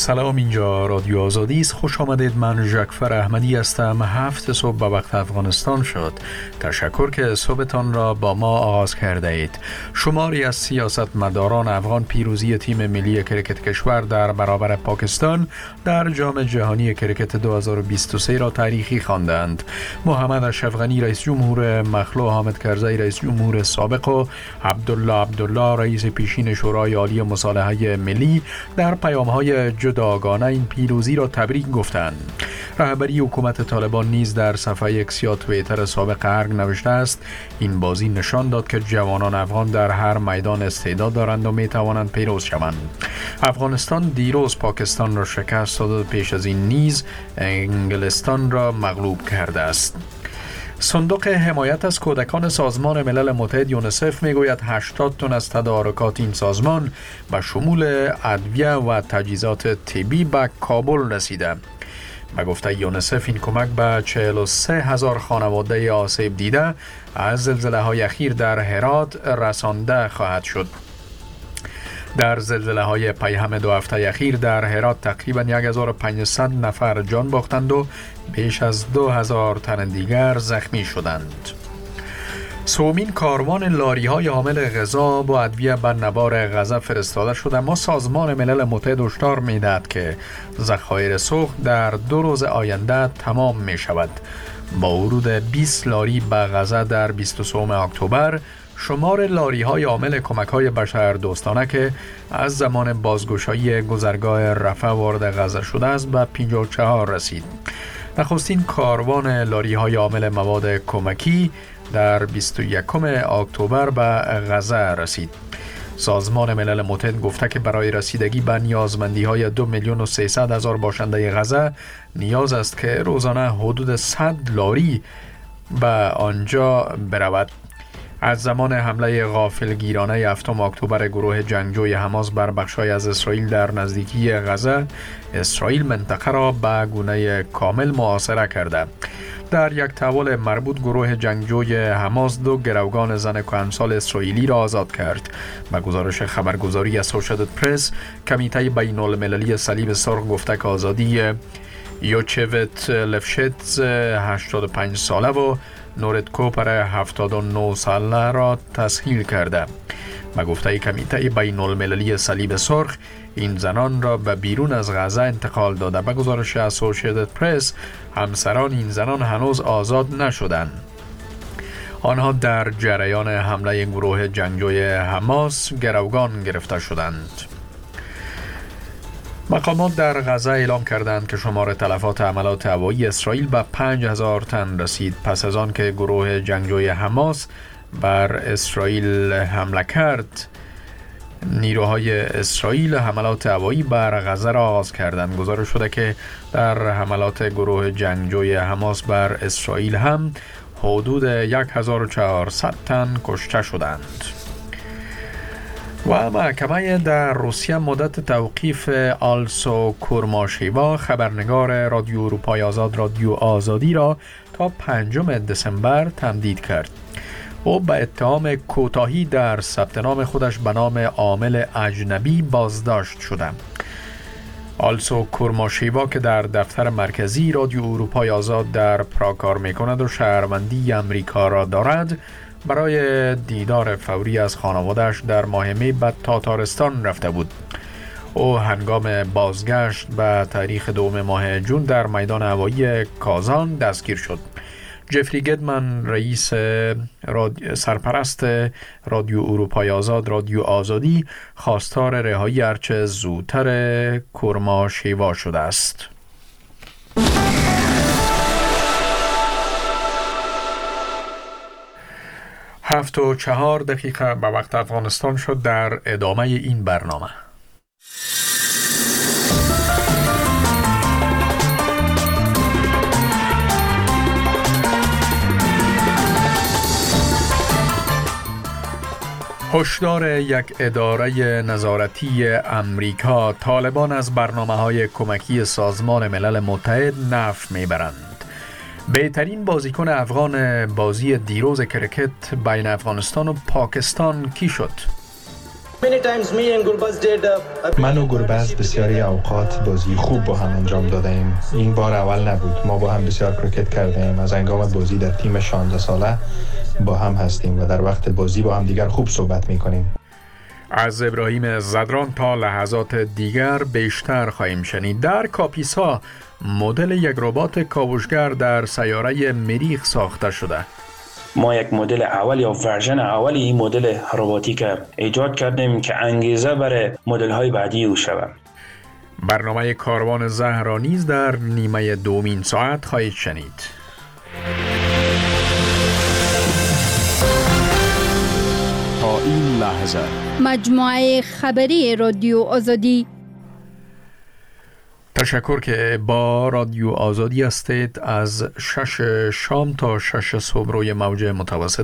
سلام، اینجا رادیو آزادی است. خوش آمدید. من جعفر احمدی هستم. 7 صبح به وقت افغانستان شد. تشکر که صبحتان را با ما آغاز کرده اید. شماری از سیاستمداران افغان پیروزی تیم ملی کرکت کشور در برابر پاکستان در جام جهانی کرکت 2023 را تاریخی خواندند. محمد اشرف غنی رئیس جمهور، مخلوع حامد کرزی رئیس جمهور سابق و عبدالله رئیس پیشین شورای عالی مصالحه ملی در پیام‌های جداگانه این پیروزی را تبریک گفتند. رهبری حکومت طالبان نیز در صفحه اکس یا توییتر سابق ارگ نوشته است: این بازی نشان داد که جوانان افغان در هر میدان استعداد دارند و می توانند پیروز شوند. افغانستان دیروز پاکستان را شکست داد و پیش از این نیز انگلستان را مغلوب کرده است. صندوق حمایت از کودکان سازمان ملل متحد یونیسف میگوید 80 تن از تدارکات این سازمان به شمول ادویه و تجهیزات طبی به کابل رسیده. به گفته یونیسف این کمک به 43,000 خانواده آسیب دیده از زلزله‌های اخیر در هرات رسانده خواهد شد. در زلزله‌های پیهم 2 هفته اخیر در هرات تقریباً 1500 نفر جان باختند و بیش از 2000 تن دیگر زخمی شدند. سومین کاروان لاری‌های حامل غذا با ادویه به نوار غزه فرستاده شده، اما سازمان ملل متحد هشدار می‌دهد که ذخایر سوخت در 2 روز آینده تمام می‌شود. با ورود 20 لاری به غزه در 23 اکتبر، شمار لاری‌های حامل کمک‌های بشردوستانه که از زمان بازگشایی گذرگاه رفح وارد غزه شده است به 54 رسید. نخستین کاروان لاری‌های حامل مواد کمکی در 21 اکتبر به غزه رسید. سازمان ملل متحد گفته که برای رسیدگی به نیازمندی‌های 2,300,000 باشنده غزه نیاز است که روزانه حدود 100 لاری به آنجا برود. از زمان حمله غافلگیرانه 7 اکتبر گروه جنگجوی حماس بر بخش‌های از اسرائیل در نزدیکی غزه، اسرائیل منطقه را به گونه کامل محاصره کرده. در یک تحول مربوط، گروه جنگجوی حماس 2 گروگان زن کهنسال اسرائیلی را آزاد کرد. به گزارش خبرگزاری اسوشییتد پرس، کمیته بین‌المللی صلیب سرخ گفته که آزادی یوچویت لفشتز 85 ساله و نورد کوپر 79 ساله را تسهیل کرده. به گفته کمیته بین‌المللی صلیب سرخ، این زنان را به بیرون از غزه انتقال داده. به گزارش اسوشییتد پرس، همسران این زنان هنوز آزاد نشدند. آنها در جریان حمله گروه جنگجوی حماس گروگان گرفته شدند. مقامات در غزه اعلام کردند که شمار تلفات حملات هوایی اسرائیل به 5000 تن رسید پس از آن که گروه جنگجوی حماس بر اسرائیل حمله کرد. نیروهای اسرائیل حملات هوایی بر غزه را آغاز کردند. گزارش شده که در حملات گروه جنگجوی حماس بر اسرائیل هم حدود 1400 تن کشته شدند. و محکمه در روسیه مدت توقیف آلسو کورماشیوا، خبرنگار رادیو اروپای آزاد رادیو آزادی را تا 5 دسامبر تمدید کرد. او به اتهام کوتاهی در ثبت نام خودش به نام عامل اجنبی بازداشت شده. آلسو کورماشیوا که در دفتر مرکزی رادیو اروپای آزاد در پراگ کار می‌کند و شهروندی امریکا را دارد، برای دیدار فوری از خانواده‌اش در ماه می به تاتارستان رفته بود. او هنگام بازگشت به تاریخ 2 ماه جون در میدان هوایی کازان دستگیر شد. جفری گدمن، رئیس سرپرست رادیو اروپای آزاد رادیو آزادی، خواستار رهایی هرچه زودتر کورماشیوا شده است. 7:04 به وقت افغانستان شد. در ادامه این برنامه هشدار یک اداره نظارتی امریکا: طالبان از برنامه‌های کمکی سازمان ملل متحد نفع میبرند. بهترین بازیکن افغان بازی دیروز کرکت بین افغانستان و پاکستان کی شد؟ من و گربز بسیاری اوقات بازی خوب با هم انجام دادیم. این بار اول نبود. ما با هم بسیار کریکت کردیم. از هنگام بازی در تیم 16 ساله با هم هستیم و در وقت بازی با هم دیگر خوب صحبت می‌کنیم. از ابراهیم زدران تا لحظات دیگر بیشتر خواهیم شنید. در کاپیسا مدل یک ربات کاوشگر در سیاره مریخ ساخته شده. ما یک مدل اول یا ورژن اول این مدل رباتیک ایجاد کردیم که انگیزه برای مدل های بعدی او شود. برنامه کاروان زهرا نیز در نیمه دومین ساعت خواهید شنید. تا این لحظه مجموعه خبری رادیو آزادی. تشکر که با رادیو آزادی هستید. از 6 شام تا 6 صبح روی موج متوسط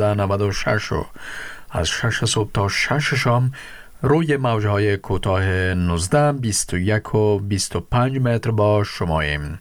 1296 و از 6 صبح تا 6 شام روی موجهای کوتاه 19، 21 و 25 متر با شماییم.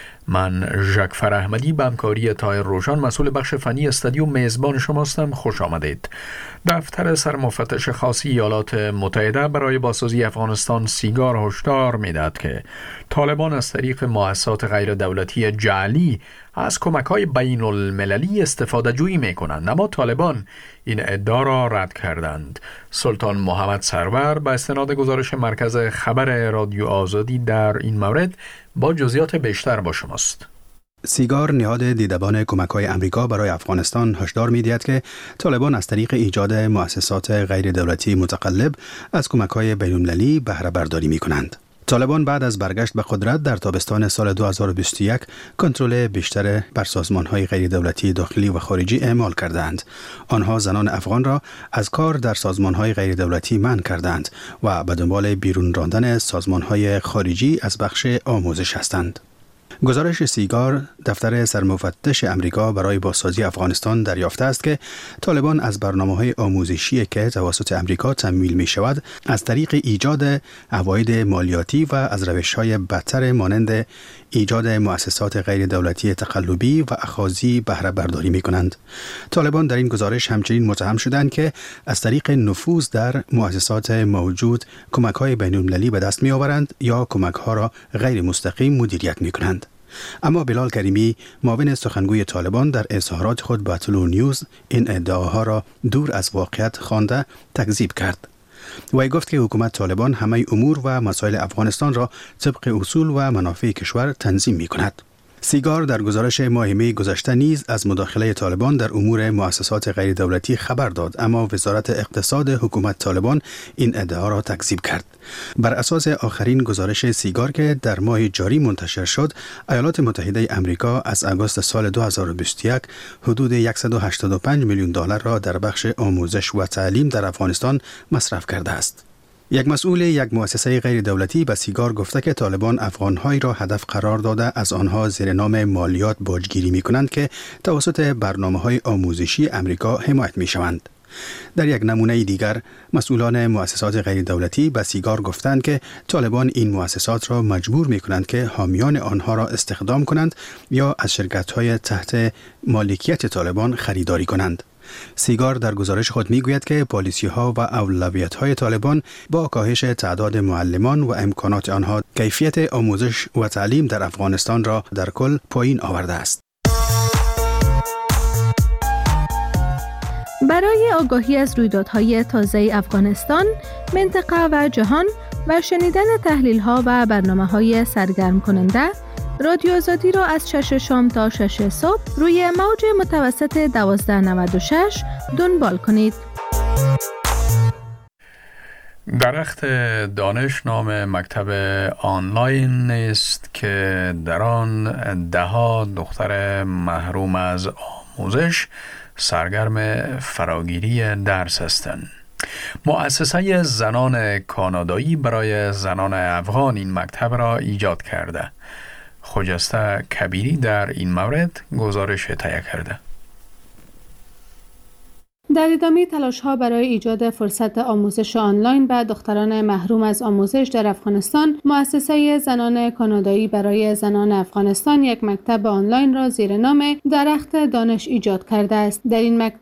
من ژاک فراحمدی به همکاری طاهر روشن مسئول بخش فنی استودیو میزبان شماستم. خوش آمدید. دفتر سرمفتش خاص ایالات متحده برای بازسازی افغانستان سیگار هشدار می‌دهد که طالبان از طریق مؤسسات غیر دولتی جعلی از کمک‌های بین المللی استفاده جویی می‌کنند، اما طالبان این ادعا را رد کردند. سلطان محمد سرور با استناد گزارش مرکز خبر رادیو آزادی در این مورد با جزئیات بیشتر با شماست. سیگار نهاد دیدبان کمک‌های امریکا برای افغانستان هشدار می‌دهد که طالبان از طریق ایجاد مؤسسات غیر دولتی متقلب از کمک‌های بین‌المللی بهره برداری می‌کنند. طالبان بعد از برگشت به قدرت در تابستان سال 2021 کنترل بیشتر بر سازمان‌های غیر دولتی داخلی و خارجی اعمال کردند. آنها زنان افغان را از کار در سازمان‌های غیر دولتی منع کردند و به دنبال بیرون راندن سازمان‌های خارجی از بخش آموزش هستند. گزارش سیگار دفتر سرمفتش امریکا برای بازسازی افغانستان دریافته است که طالبان از برنامه‌های آموزشی که توسط امریکا تمویل می‌شود از طریق ایجاد عواید مالیاتی و از روش‌های بدتر مانند ایجاد مؤسسات غیر دولتی تقلبی و اخاذی بهره برداری می‌کنند. طالبان در این گزارش همچنین متهم شدند که از طریق نفوذ در مؤسسات موجود کمک‌های بین‌المللی به دست می‌آورند یا کمک‌ها را غیر مستقیم مدیریت می‌کنند. اما بلال کریمی معاون سخنگوی طالبان در اظهارات خود با طلوع نیوز این ادعاها را دور از واقعیت خوانده تکذیب کرد. وی گفت که حکومت طالبان همه امور و مسائل افغانستان را طبق اصول و منافع کشور تنظیم می کند. سیگار در گزارش ماه می گذشته نیز از مداخله طالبان در امور مؤسسات غیر دولتی خبر داد، اما وزارت اقتصاد حکومت طالبان این ادعا را تکذیب کرد. بر اساس آخرین گزارش سیگار که در ماه جاری منتشر شد، ایالات متحده امریکا از آگوست سال 2021 حدود $185 میلیون را در بخش آموزش و تعلیم در افغانستان مصرف کرده است. یک مسئول یک مؤسسه غیر دولتی به سیگار گفته که طالبان افغان‌هایی را هدف قرار داده از آنها زیر نام مالیات باجگیری می‌کنند که توسط برنامه‌های آموزشی امریکا حمایت می‌شوند. در یک نمونه دیگر، مسئولان مؤسسات غیر دولتی به سیگار گفتند که طالبان این مؤسسات را مجبور می‌کنند که حامیان آنها را استخدام کنند یا از شرکت‌های تحت مالکیت طالبان خریداری کنند. سیگار در گزارش خود میگوید که پالیسی‌ها و اولویت‌های طالبان با کاهش تعداد معلمان و امکانات آنها کیفیت آموزش و تعلیم در افغانستان را در کل پایین آورده است. برای آگاهی از رویدادهای تازه افغانستان، منطقه و جهان و شنیدن تحلیل‌ها و برنامه‌های سرگرم کننده، رادیو آزادی را از 6 شام تا 6 صبح روی موج متوسط 1296 دنبال کنید. درخت دانش نام مکتب آنلاین است که در آن ده‌ها دختر محروم از آموزش سرگرم فراگیری درس هستند. مؤسسه زنان کانادایی برای زنان افغان این مکتب را ایجاد کرده. خجسته کبیری در این مورد گزارش تهیه کرده. در ادامه تلاش‌ها برای ایجاد فرصت آموزش آنلاین به دختران محروم از آموزش در افغانستان، مؤسسه زنان کانادایی برای زنان افغانستان یک مکتب آنلاین را زیر نام درخت دانش ایجاد کرده است. در این مکتب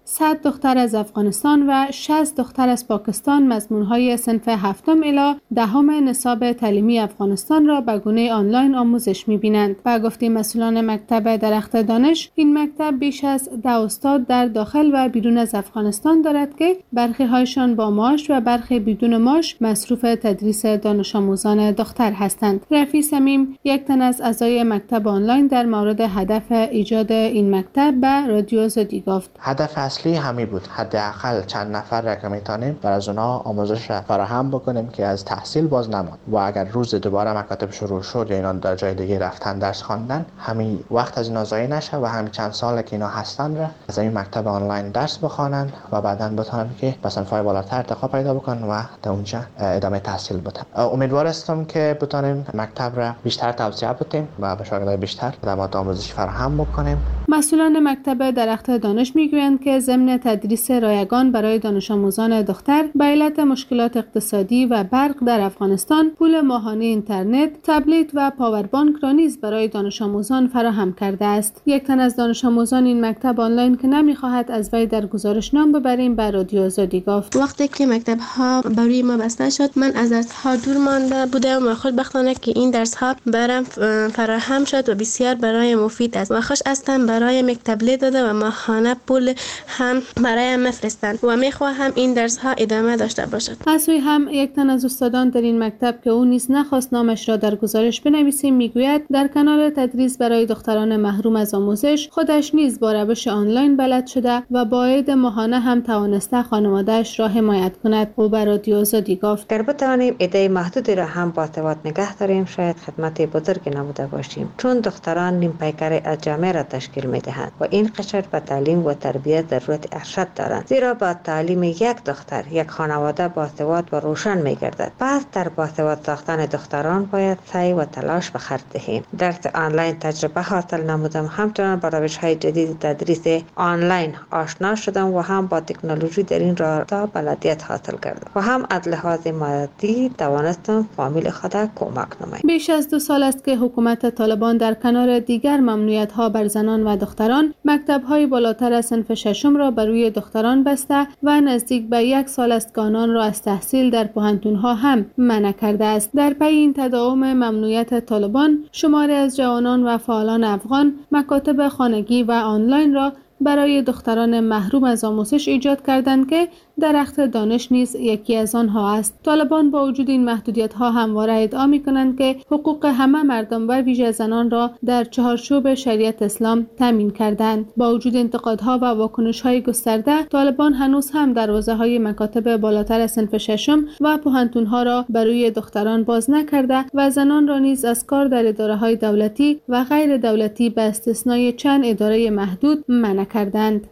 100 دختر از افغانستان و 60 دختر از پاکستان مضمون‌های صنف 7 الی 10 نصاب تعلیمی افغانستان را به گونه آنلاین آموزش می‌بینند. با گفته مسئولان مکتب درخت دانش، این مکتب بیش از 10 استاد در داخل و بیرون از افغانستان دارد که برخی هایشان با معاش و برخی بدون معاش مصروف تدریس دانش آموزان دختر هستند. رفیع صمیم، یک تن از اعضای مکتب آنلاین، در مورد هدف ایجاد این مکتب به رادیو آزادی گفت: هدف اصلی همین بود، حداقل چند نفر را که میتونیم بر از اونها آموزش فراهم بکنیم که از تحصیل باز نماند و اگر روز دوباره مکاتب شروع شد یا اینا در جای دیگه رفتن درس خواندن، همین وقت از اینا ضایع نشه و همین چند سال که اینا هستن را از این مکتب آنلاین درس بخوانند و بعداً بتونن که به صنف‌های بالاتر ارتقا پیدا بکنن و در اونجا ادامه تحصیل بدن. امیدوار هستم که بتونیم مکتب را بیشتر توسعه بدیم و به شاگردای بیشتر خدمات آموزشی فراهم بکنیم. مسئولان مکتب درخت دانش میگویند که ضمن تدریس رایگان برای دانش آموزان دختر به علت مشکلات اقتصادی و برق در افغانستان، پول ماهانه اینترنت، تبلیت و پاوربانک را نیز برای دانش آموزان فراهم کرده است. یک تن از دانش آموزان این مکتب آنلاین که نمیخواهد از وی در گزارش نام ببریم به رادیو آزادی گفت: وقتی که مکتب ها برای ما بسته شد، من از درس ها دور مانده بودم و خوشبختانه که این درس ها برام فراهم شد و بسیار برای مفید است و خوش هستم برای مکتب داده و ماهانه پول هم برای مفرستند و میخواهم این درس ها ادامه داشته باشد. از سوی هم یک تن از استادان در این مکتب که او نیز نخواست نامش را در گزارش بنویسیم میگوید در کنار تدریس برای دختران محروم از آموزش، خودش نیز با روش آنلاین بلد شده و با عاید ماهانه هم توانسته خانواده‌اش را حمایت کند. او به رادیو آزادی گفت: اگر بتوانیم ایده محدودی را هم با ارتباط نگه داریم، شاید خدمت بزرگی نبوده باشیم، چون دختران نیم پیکر از جامعه را تشکیل می‌دهند و این قشر به تعلیم و تربیت ضرورت ارشد دارند، زیرا با تعلیم یک دختر یک خانواده باثبات و روشن می‌گردد. پس در باثبات ساختن دختران باید سعی و تلاش به خرج دهیم. درس آنلاین تجربه حاصل نمودم، همچنان با روش‌های جدید تدریس آنلاین آشنا شدم و هم با تکنولوژی در این رابطه بلدیت حاصل کردم و هم از لحاظ مادی توانستم فامیل خود کمک نمایم. بیش از 2 سال است که حکومت طالبان در کنار دیگر ممنوعیت‌ها بر زنان و دختران، مکتب‌های بالاتر از صنف 6 را بر روی دختران بسته و نزدیک به 1 سال است که آنان را از تحصیل در پوهنتون‌ها هم منع کرده است. در پی این تداوم ممنوعیت طالبان، شماری از جوانان و فعالان افغان مکاتب خانگی و آنلاین را برای دختران محروم از آموزش ایجاد کردند که درخت دانش نیز یکی از آنها است. طالبان با وجود این محدودیت‌ها همواره ادعا می‌کنند که حقوق همه مردم و ویژه زنان را در چهارچوب شریعت اسلام تامین کردند. با وجود انتقادها و واکنش‌های گسترده، طالبان هنوز هم دروازه‌های مکاتب بالاتر از صنف 6 و پوهنتون‌ها را برای دختران باز نکرده و زنان را نیز از کار در اداره‌های دولتی و غیر دولتی به استثنای چند اداره محدود منع کردند.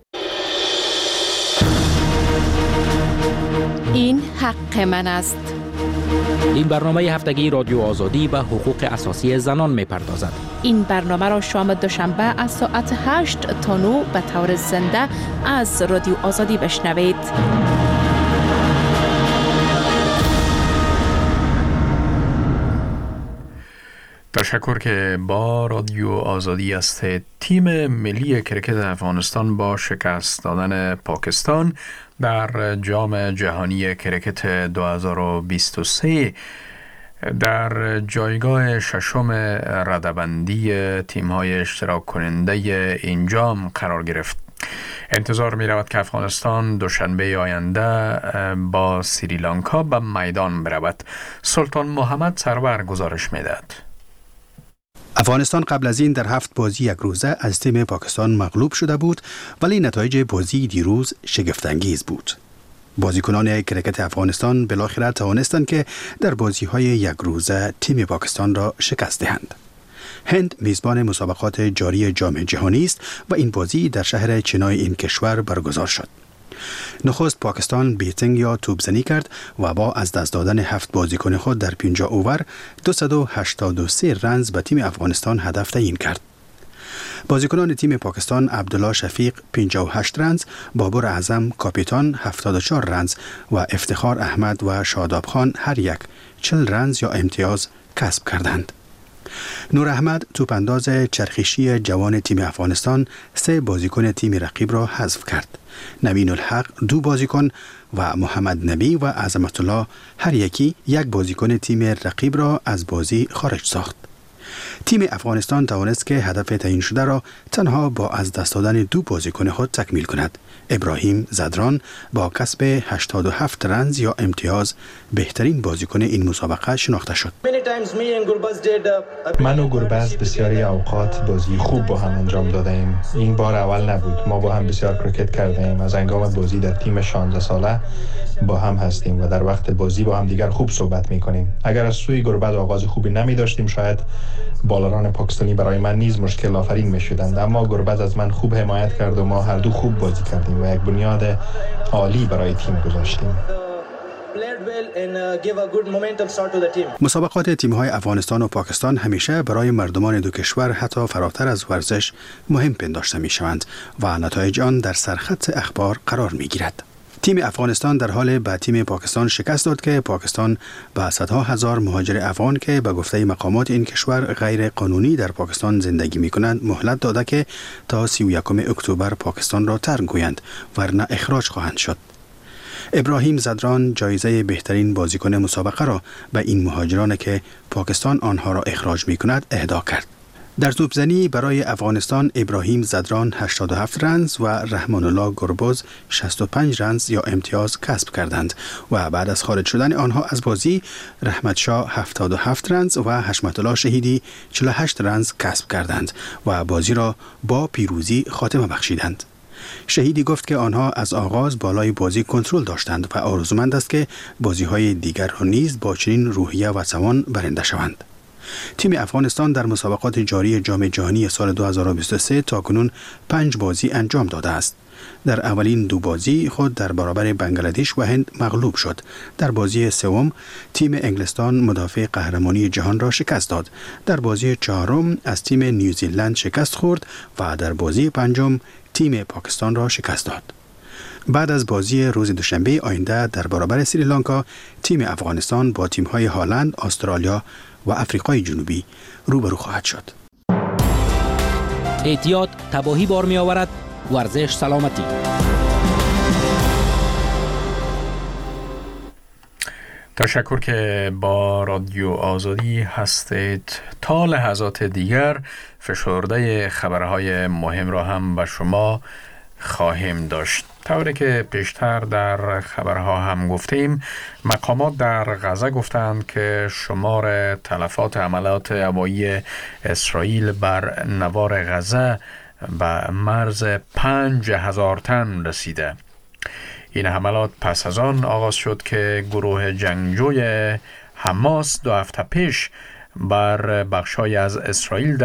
این حق من است. این برنامه هفتگی رادیو آزادی به حقوق اساسی زنان می‌پردازد. این برنامه را شام دوشنبه از ساعت 8 تا 9 به طور زنده از رادیو آزادی بشنوید. تشکر که با رادیو آزادی هستید. تیم ملی کرکت افغانستان با شکست دادن پاکستان در جام جهانی کرکت 2023 در جایگاه 6 رده‌بندی تیم‌های اشتراک کننده این جام قرار گرفت. انتظار می رود که افغانستان دوشنبه آینده با سریلانکا به میدان برود. سلطان محمد سرور گزارش می دهد. افغانستان قبل از این در 7 بازی یک روزه از تیم پاکستان مغلوب شده بود، ولی نتایج بازی دیروز شگفت‌انگیز بود. بازیکنان کرکت افغانستان بالاخره توانستند که در بازی‌های یک روزه تیم پاکستان را شکست دهند. هند میزبان مسابقات جاری جام جهانی است و این بازی در شهر چنای این کشور برگزار شد. نخست پاکستان بیتینگ یا توپزنی کرد و با از دست دادن 7 بازیکن خود در 50 اوور 283 رنز به تیم افغانستان هدف تعیین کرد. بازیکنان تیم پاکستان عبدالله شفیق 58 رنز، بابر اعظم کاپیتان 74 رنز و افتخار احمد و شاداب خان هر یک 40 رنز یا امتیاز کسب کردند. نور احمد توپانداز چرخشی جوان تیم افغانستان 3 بازیکن تیم رقیب را حذف کرد. نوین الحق 2 بازیکن و محمد نبی و عظمت الله هر یکی 1 بازیکن تیم رقیب را از بازی خارج ساخت. تیم افغانستان توانست که هدف تعیین شده را تنها با از دست دادن 2 بازیکن خود تکمیل کند. ابراهیم زدران با کسب 87 رنز یا امتیاز بهترین بازیکن این مسابقه شناخته شد. من و گربز بسیاری اوقات بازی خوب با هم انجام داده ایم. این بار اول نبود. ما با هم بسیار کرکت کرده ایم. از هنگام بازی در تیم 16 ساله با هم هستیم و در وقت بازی با هم دیگر خوب صحبت می کنیم. اگر از سوی گربز آغاز خوبی نمی داشتیم شاید بالران پاکستانی برای من نیز مشکل آفرین می شدند، اما گربز از من خوب حمایت کرد و ما هر دو خوب بازی کردیم و یک بنیاد عالی برای تیم گذاشتیم. مسابقات تیم‌های افغانستان و پاکستان همیشه برای مردمان دو کشور حتی فراتر از ورزش مهم پنداشته می‌شوند و نتایج آن در سرخط اخبار قرار می‌گیرد. تیم افغانستان در حال به تیم پاکستان شکست داد که پاکستان به صدها هزار مهاجر افغان که به گفته مقامات این کشور غیر قانونی در پاکستان زندگی می‌کنند مهلت داده که تا 31 اکتبر پاکستان را ترک گویند ورنه اخراج خواهند شد. ابراهیم زدران جایزه بهترین بازیکن مسابقه را به این مهاجران که پاکستان آنها را اخراج می‌کند اهدا کرد. در توپزنی برای افغانستان ابراهیم زدران 87 رنز و رحمان الله گربز 65 رنز یا امتیاز کسب کردند و بعد از خارج شدن آنها از بازی رحمت شاه 77 رنز و حشمت الله شهیدی 48 رنز کسب کردند و بازی را با پیروزی خاتمه بخشیدند. شهیدی گفت که آنها از آغاز بالای بازی کنترل داشتند و آرزومند است که بازی‌های دیگر را نیز با چنین روحیه و توان برنده شوند. تیم افغانستان در مسابقات جاری جام جهانی سال 2023 تاکنون 5 بازی انجام داده است. در اولین 2 بازی خود در برابر بنگلادش و هند مغلوب شد. در بازی سوم تیم انگلستان مدافع قهرمانی جهان را شکست داد. در بازی چهارم از تیم نیوزیلند شکست خورد و در بازی پنجم تیم پاکستان را شکست داد. بعد از بازی روز دوشنبه آینده در برابر سریلانکا تیم افغانستان با تیم‌های هلند، استرالیا و آفریقای جنوبی روبرو خواهد شد. احتیاط تباهی بار می آورد. ورزش سلامتی. تشکر که با رادیو آزادی هستید. تا لحظات دیگر فشرده خبرهای مهم را هم به شما خواهیم داشت. طوری که پیشتر در خبرها هم گفتیم، مقامات در غزه گفتند که شمار تلفات عملیات هوایی اسرائیل بر نوار غزه به مرز 5000 تن رسیده. این حملات پس از آن آغاز شد که گروه جنگجوی حماس 2 هفته پیش بر بخشای از اسرائیل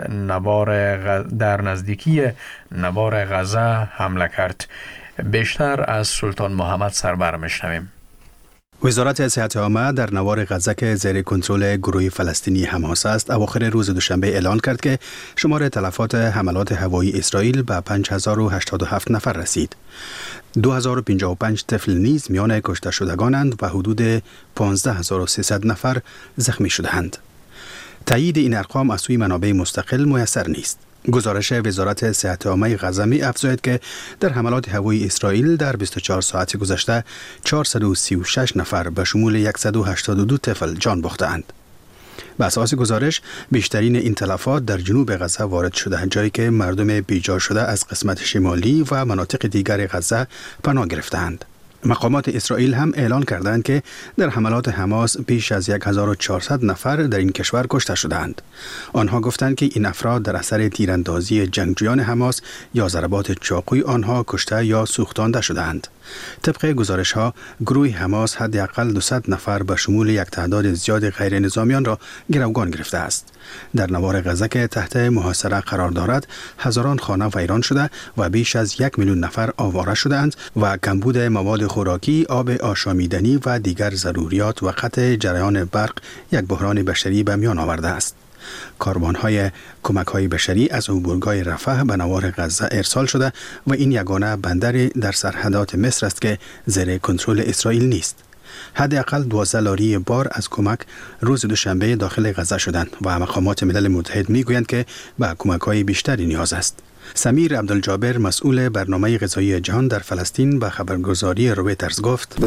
در نزدیکی نوار غزه حمله کرد. بیشتر از سلطان محمد سربر میشنویم. وزارت صحت عامه در نوار غزه که زیر کنترل گروه فلسطینی حماس است اواخر روز دوشنبه اعلان کرد که شمار تلفات حملات هوایی اسرائیل به 5087 نفر رسید. 2055 طفل نیز میان کشته شدگانند و حدود 15300 نفر زخمی شدهاند. تایید این ارقام از سوی منابع مستقل میسر نیست. گزارش وزارت صحت عامه غزه می افزاید که در حملات هوایی اسرائیل در 24 ساعت گذشته 436 نفر به شمول 182 طفل جان باختند. به اساس گزارش بیشترین این تلفات در جنوب غزه وارد شده، جایی که مردم بیجا شده از قسمت شمالی و مناطق دیگر غزه پناه گرفتند. مقامات اسرائیل هم اعلان کردند که در حملات حماس بیش از 1400 نفر در این کشور کشته شدند. آنها گفتند که این افراد در اثر تیراندازی جنگجویان حماس یا ضربات چاقوی آنها کشته یا سوختانده شدند. طبق گزارش ها گروه حماس حداقل 200 نفر به شمول یک تعداد زیاد غیر نظامیان را گروگان گرفته است. در نوار غزه که تحت محاصره قرار دارد هزاران خانه ویران شده و بیش از 1 میلیون نفر آواره شدند و کمبود مواد خوراکی، آب آشامیدنی و دیگر ضروریات و قطع جریان برق یک بحران بشری به میان آورده است. کاروان‌های کمک‌های بشری از عبورگاه رفح به نوار غزه ارسال شده و این یگانه بندری در سرحدات مصر است که زیر کنترل اسرائیل نیست. حداقل 12 لاری بار از کمک روز دوشنبه داخل غزه شدند و مقامات ملل متحد میگویند که به کمک‌های بیشتری نیاز است. سمیر عبدالجابر مسئول برنامه غذایی جهان در فلسطین به خبرگزاری رویترز گفت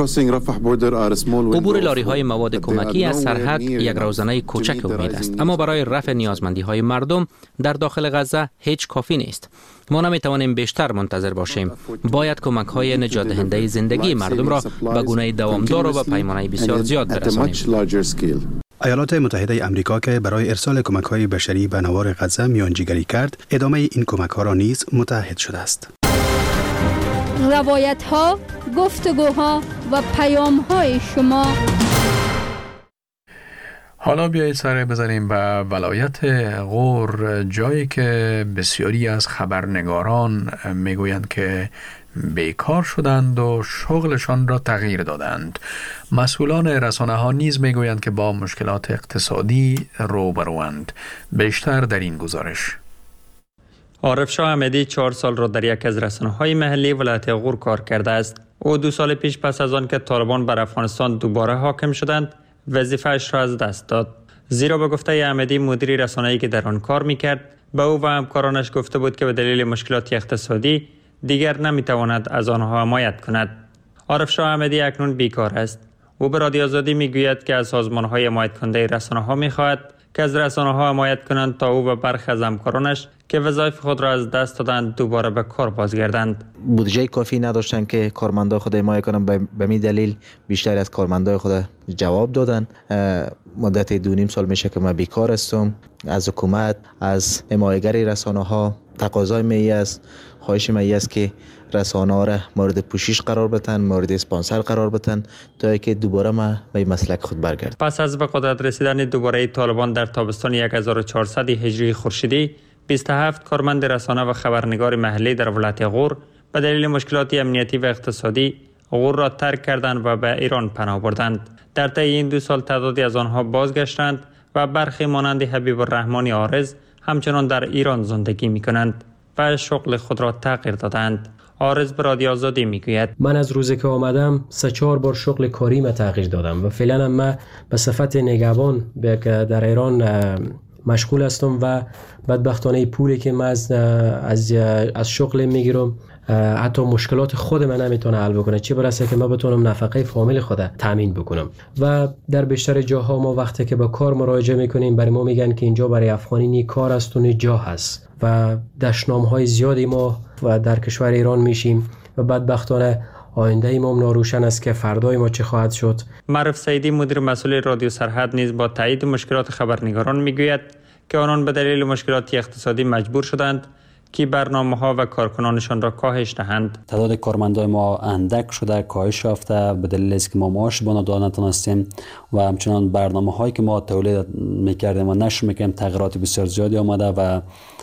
عبور لاری‌های مواد کمکی از سرحد یک روزنه کوچک امید است، اما برای رفع نیازمندی‌های مردم در داخل غزه هیچ کافی نیست. ما نمی‌توانیم بیشتر منتظر باشیم. باید کمک‌های نجات دهنده زندگی مردم را به گونه دوامدار و به پیمانه بسیار زیاد برسانیم. ایالات متحده آمریکا که برای ارسال کمک‌های بشری به نوار غزه میانجیگری کرد، ادامه این کمک‌ها را نیز متحد شده است. روایت‌ها، گفتگوها و پیام‌های شما. حالا بیایید سر بزنیم به ولایت غور، جایی که بسیاری از خبرنگاران میگویند که بیکار شدند و شغلشان را تغییر دادند. مسئولان رسانه ها نیز میگویند که با مشکلات اقتصادی روبروند. بیشتر در این گزارش. عارف شاه احمدی 4 سال را در یک از رسانه‌های محلی ولایت غور کار کرده است. او 2 سال پیش پس از آن که طالبان بر افغانستان دوباره حاکم شدند، وظیفه‌اش را از دست داد. زیرا به گفته احمدی مدیر رسانه‌ای که در آن کار می‌کرد، به او و همکارانش گفته بود که به دلیل مشکلات اقتصادی دیگر نمی‌تواند از آنها حمایت کند. عارف شاه احمدی اکنون بیکار است. او به رادیو آزادی می‌گوید که از سازمان‌های حمایت کننده رسانه‌ها می‌خواهد که از رسانه‌ها حمایت کنند تا او و برخی از همکارانش که وظایف خود را از دست دادند دوباره به کار بازگردند. بودجه کافی نداشتند که کارمندان خود حمایت کنند. به می دلیل بیشتر از کارمندان خود جواب دادند. مدت 2.5 سال میشه که من بیکار هستم. از حکومت، از حمایتگری رسانه‌ها تقاضای می است، خواهش می است که رسانه‌ها را مورد پوشش قرار بدن، مورد اسپانسر قرار بدن تا اینکه دوباره ما به مسلک خود برگردیم. پس از به قدرت رسیدن دوباره طالبان در تابستان 1400 هجری خورشیدی، 27 کارمند رسانه و خبرنگار محلی در ولایت غور به دلیل مشکلات امنیتی و اقتصادی غور را ترک کردند و به ایران پناه بردند. در طی این 2 سال تعدادی از آنها بازگشتند و برخی مانند حبیب الرحمن عارض همچنان در ایران زندگی می‌کنند و شغل خود را تغییر دادند. عارض به رادیو آزادی میگوید من از روزی که آمدم 3-4 بار شغل کاری ما تغییر دادم و فعلا من به صفت نگهبان در ایران مشغول هستم و بدبختانه پولی که من از شغل میگیرم حتی مشکلات خود من نمیتونه حل بکنه، چه برسه که من بتونم نفقه فامیل خود تامین بکنم. و در بیشتر جاها ما وقتی که به کار مراجعه میکنیم برای ما میگن که اینجا برای افغانی نی کار است و نی جا هست و دشنامهای زیادی ما و در کشور ایران میشیم و بدبختانه آینده ما ناروشن است که فردای ما چه خواهد شد. معروف سیدی مدیر مسئول رادیو سرحد نیز با تایید مشکلات خبرنگاران میگوید که آنان به دلیل مشکلات اقتصادی مجبور شدند که برنامه‌ها و کارکنانشان را کاهش دهند. تعداد کارمندان ما اندک شده، کاهش یافته به دلیل اینکه ما معاش بالا نتونستیم و همچنان برنامه‌هایی که ما تولید می‌کردیم و نشر می‌کردیم تغییرات بسیار زیادی آمده و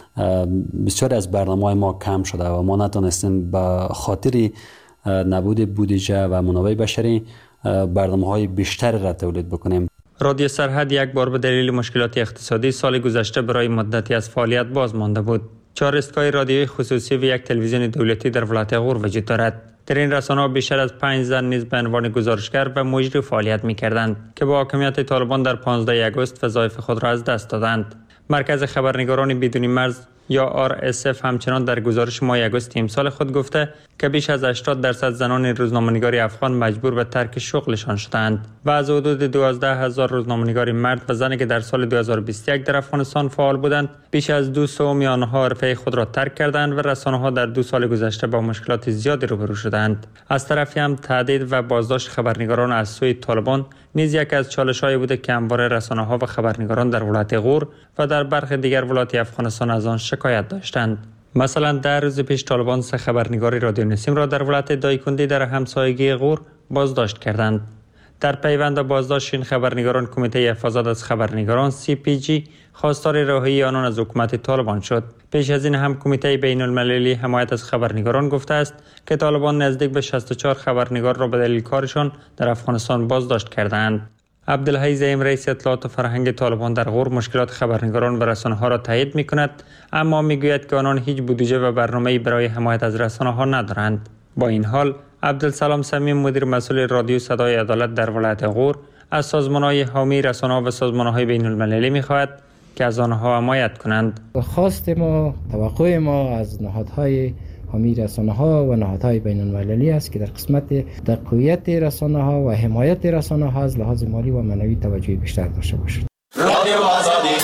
بسیاری از برنامه‌های ما کم شده و ما نتونستیم به خاطر نبود بودجه و منابع بشری برنامه‌های بیشتری را تولید بکنیم. رادیو سرحد یک بار به دلیل مشکلات اقتصادی سال گذشته برای مدتی از فعالیت باز مانده بود. 4 ایستگاه رادیویی خصوصی و یک تلویزیون دولتی در ولایت غور وجود دارد. در این رسانه‌ها بیشتر از 5 زن نیز به عنوان گزارشگر و مجری فعالیت می‌کردند که با حاکمیت طالبان در 15 آگوست وظایف خود را از دست دادند. مرکز خبرنگاران بدون مرز یا RSF همچنان در گزارش ماه آگوست امسال خود گفته که بیش از 80% زنان روزنامه‌نگار افغان مجبور به ترک شغلشان شدند و از حدود 12,000 روزنامه‌نگار مرد و زنی که در سال 2021 در افغانستان فعال بودند، بیش از 200 آنها حرفه خود را ترک کردند و رسانه‌ها در 2 سال گذشته با مشکلات زیادی روبرو شدند. از طرفی هم تهدید و بازداشت خبرنگاران از سوی طالبان نیز یک از چالش‌هایی بوده که همواره رسانه‌ها و خبرنگاران در ولایت غور و در برخی دیگر ولایات افغانستان از آن شکایت داشتند. مثلا در روز پیش طالبان 3 خبرنگار رادیو نسیم را در ولایت دایکندی در همسایگی غور بازداشت کردند. در پیوند بازداشت این خبرنگاران کمیته حفاظت از خبرنگاران CPG خواستار رهایی آنان از حکومت طالبان شد. پیش از این هم کمیته بین المللی حمایت از خبرنگاران گفته است که طالبان نزدیک به 64 خبرنگار را به دلیل کارشان در افغانستان بازداشت کردند. عبدالحی زعیم رئیس اطلاعات و فرهنگ طالبان در غور مشکلات خبرنگاران و رسانه‌ها را تایید می‌کند، اما می‌گوید که آنان هیچ بودجه و برنامه‌ای برای حمایت از رسانه‌ها ندارند. با این حال عبدالسلام صمیم مدیر مسئول رادیو صدای عدالت در ولایت غور از سازمان‌های حامی رسانه‌ها و سازمان‌های بین‌المللی می‌خواهد که از آنها حمایت کنند. خواست ما، توقع ما از نهادهای حامی رسانه‌ها و نهادهای بین‌المللی است که در قسمت تقویت رسانه‌ها و حمایت رسانه‌ها از لحاظ مالی و معنوی توجه بیشتر داشته باشد. رادیو آزادی.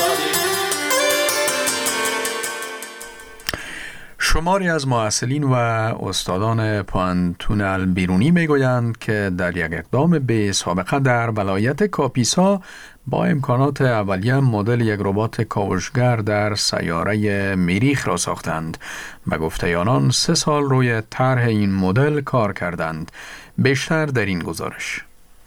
شماری از محصلین و استادان پوانتون البیرونی میگویند که در یک اقدام به سابقه در ولایت کاپیسا با امکانات اولیه مدل یک ربات کاوشگر در سیاره مریخ را ساختند. به گفته آنان 3 سال روی طرح این مدل کار کردند. بیشتر در این گزارش.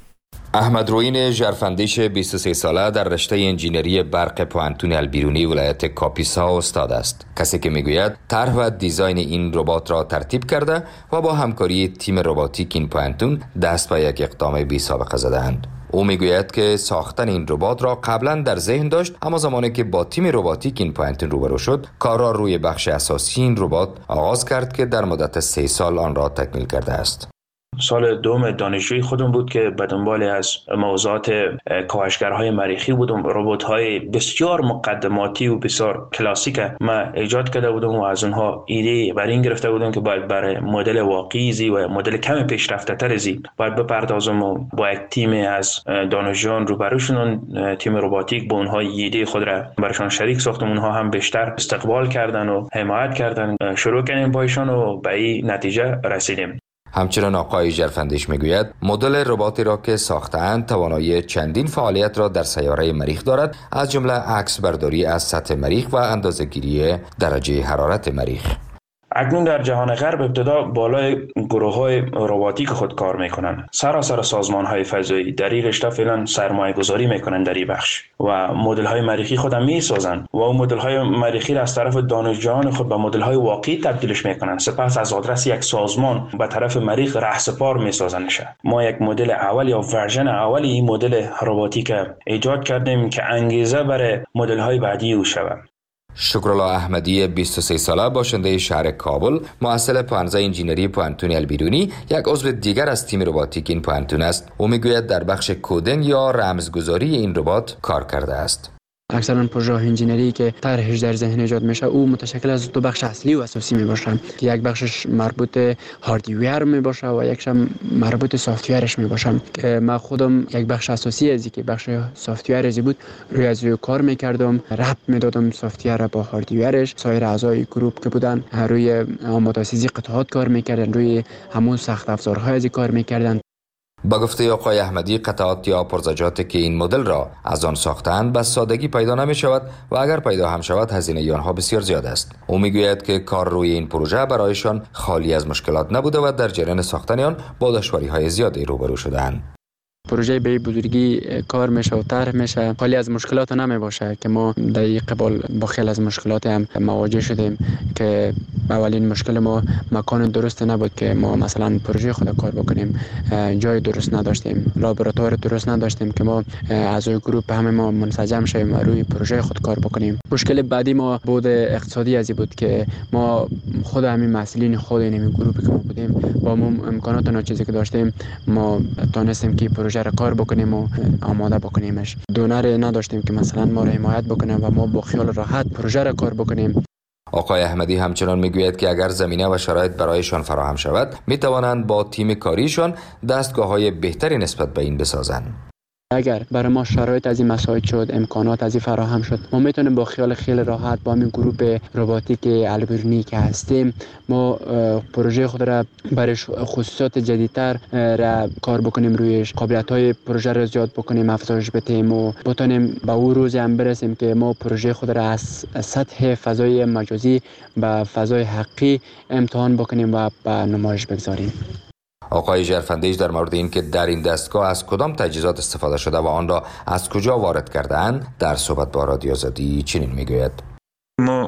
احمد روین ژرفندیش 23 ساله در رشته انجینری برق پوانتون البیرونی ولایت کاپیسا استاد است. کسی که میگوید طرح و دیزاین این ربات را ترتیب کرده و با همکاری تیم رباتیک این پوانتون دست به یک اقدام بی سابقه زدند. او میگوید که ساختن این ربات را قبلا در ذهن داشت، اما زمانی که با تیم رباتیک این پوانتون روبرو شد کار را روی بخش اساسی این ربات آغاز کرد که در مدت 3 سال آن را تکمیل کرده است. سال دوم دانشجوی خودم بود که به دنبال از موضوعات کاوشگرهای مریخی بودم. ربات‌های بسیار مقدماتی و بسیار کلاسیک ما ایجاد کرده بودم و از اونها ایده بر این گرفته بودم که باید برای مدل واقعی و مدل کم پیشرفته تر باید بپردازم و با یک تیم از دانشجویان روبرو شدن. تیم رباتیک با اونها ایده خود را برشان شریک ساختم. اونها هم بیشتر استقبال کردن و حمایت کردن. شروع کردیم با ایشان و به این نتیجه رسیدیم. همچنان آقای ژرفندیش میگوید مدل رباتی را که ساخته‌اند توانایی چندین فعالیت را در سیاره مریخ دارد، از جمله عکس برداری از سطح مریخ و اندازه‌گیری درجه حرارت مریخ. اکنون در جهان غرب ابتدا بالای گروه‌های رباتیک خود کار میکنند. سراسر سازمان‌های فضایی در این رشته فعلا سرمایه‌گذاری میکنند در این بخش و مدل‌های مریخی خود هم میسازند و اون مدل‌های مریخی را از طرف دانشجویان خود به مدل‌های واقعی تبدیلش میکنند. سپس از آدرس یک سازمان به طرف مریخ رهسپار میسازندش. ما یک مدل اول یا ورژن اول این مدل رباتیک ایجاد کردیم که انگیزه برای مدل‌های بعدی او شود. شکرالله احمدی 23 ساله باشنده شهر کابل، محصل پانزه انجینری پوانتون البیرونی، یک عضو دیگر از تیم رباتیک این پوانتون است. او میگوید در بخش کدینگ یا رمزگذاری این ربات کار کرده است. اکثرا پروژه انجینری که طرحش در ذهن ایجاد میشه او متشکل از 2 بخش اصلی و اساسی میباشن که یک بخشش مربوط هاردویر میباشه و یکش مربوط سافتویرش میباشه که من خودم یک بخش اساسی ازی که بخش سافتویر ازی بود روی از کار میکردم، ربط میدادم سافتویر با هاردویرش. سایر اعضای گروپ که بودن روی آماده‌سازی قطعات کار میکردن، روی همون سخت افزارهای ازی کار میکردن. با گفته آقای احمدی قطعات یا پرزجاتی که این مدل را از آن ساختند به سادگی پیدا نمی شود و اگر پیدا هم شود هزینه آنها بسیار زیاد است. او میگوید که کار روی این پروژه برایشان خالی از مشکلات نبوده و در جریان ساختن آن با دشواری‌های زیادی روبرو شدند. پروژه به بزرگی کار میشه و طرح میشه، خالی از مشکلات نمی باشه که ما در این قبال با خیلی از مشکلات هم مواجه شدیم که اولین مشکل ما مکان درست نبود که ما مثلا پروژه خود کار بکنیم، جای درست نداشتیم، لابراتوار درست نداشتیم که ما اعضای گروپ همه ما منسجم شیم و روی پروژه خود کار بکنیم. مشکل بعدی ما بود اقتصادی ازی بود که ما خود همین مسئولین خود این گروپی که ما بودیم با ما امکانات ناچیزی که داشتیم ما تونستیم که پروژه را کار بکنیم و آماده بکنیمش. دونر نداشتیم که مثلا ما را حمایت بکنه و ما با خیال راحت پروژه را کار بکنیم. آقای احمدی همچنان میگوید که اگر زمینه و شرایط برایشان فراهم شود می توانند با تیم کاریشان دستگاه‌های بهتری نسبت به این بسازند. اگر برای ما شرایط از این مساعد شد، امکانات از این فراهم شد، ما میتونیم با خیال خیلی راحت با همین گروه رباتیک البیرونی که هستیم ما پروژه خود را برای خصوصیات جدیدتر را کار بکنیم، رویش قابلیت‌های پروژه را زیاد بکنیم، افزایش بدیم و بتونیم به اون روز هم برسیم که ما پروژه خود را از سطح فضای مجازی به فضای حقیقی امتحان بکنیم و به نمایش بگذاریم. آقای ژرفندیش در مورد این که در این دستگاه از کدام تجهیزات استفاده شده و آن را از کجا وارد کرده‌اند در صحبت با رادیو آزادی چنین میگوید: ما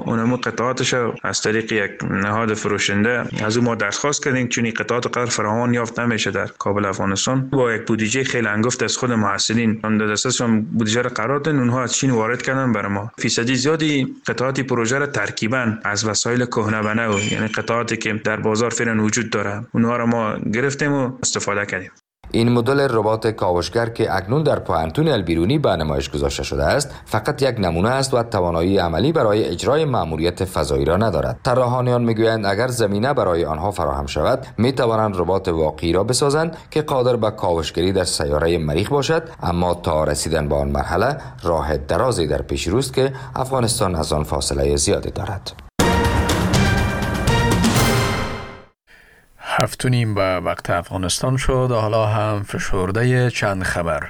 اونمو قطعاتش از طریق یک نهاد فروشنده از اون ما درخواست کردیم، چون این قطعات قدر فراوان یافت نمیشه در کابل افغانستان. با یک بودجه خیلی انگفت از خود محصلین اون در دسترسشون بودجه را قرار دادن، اونها از چین وارد کردن برای ما. فیصدی زیادی قطعات پروژه را ترکیبا از وسایل کهنه به نو، یعنی قطعاتی که در بازار فعلا وجود داره، اونها را ما گرفتیم و استفاده کردیم. این مدل ربات کاوشگر که اکنون در پوانتون البیرونی به نمایش گذاشته شده است فقط یک نمونه است و توانایی عملی برای اجرای مأموریت فضایی را ندارد. طراحان میگویند اگر زمینه برای آنها فراهم شود می توانند ربات واقعی را بسازند که قادر به کاوشگری در سیاره مریخ باشد، اما تا رسیدن به آن مرحله راه درازی در پیش روست که افغانستان از آن فاصله زیادی دارد. 7:30 به وقت افغانستان شد. حالا هم فشرده چند خبر.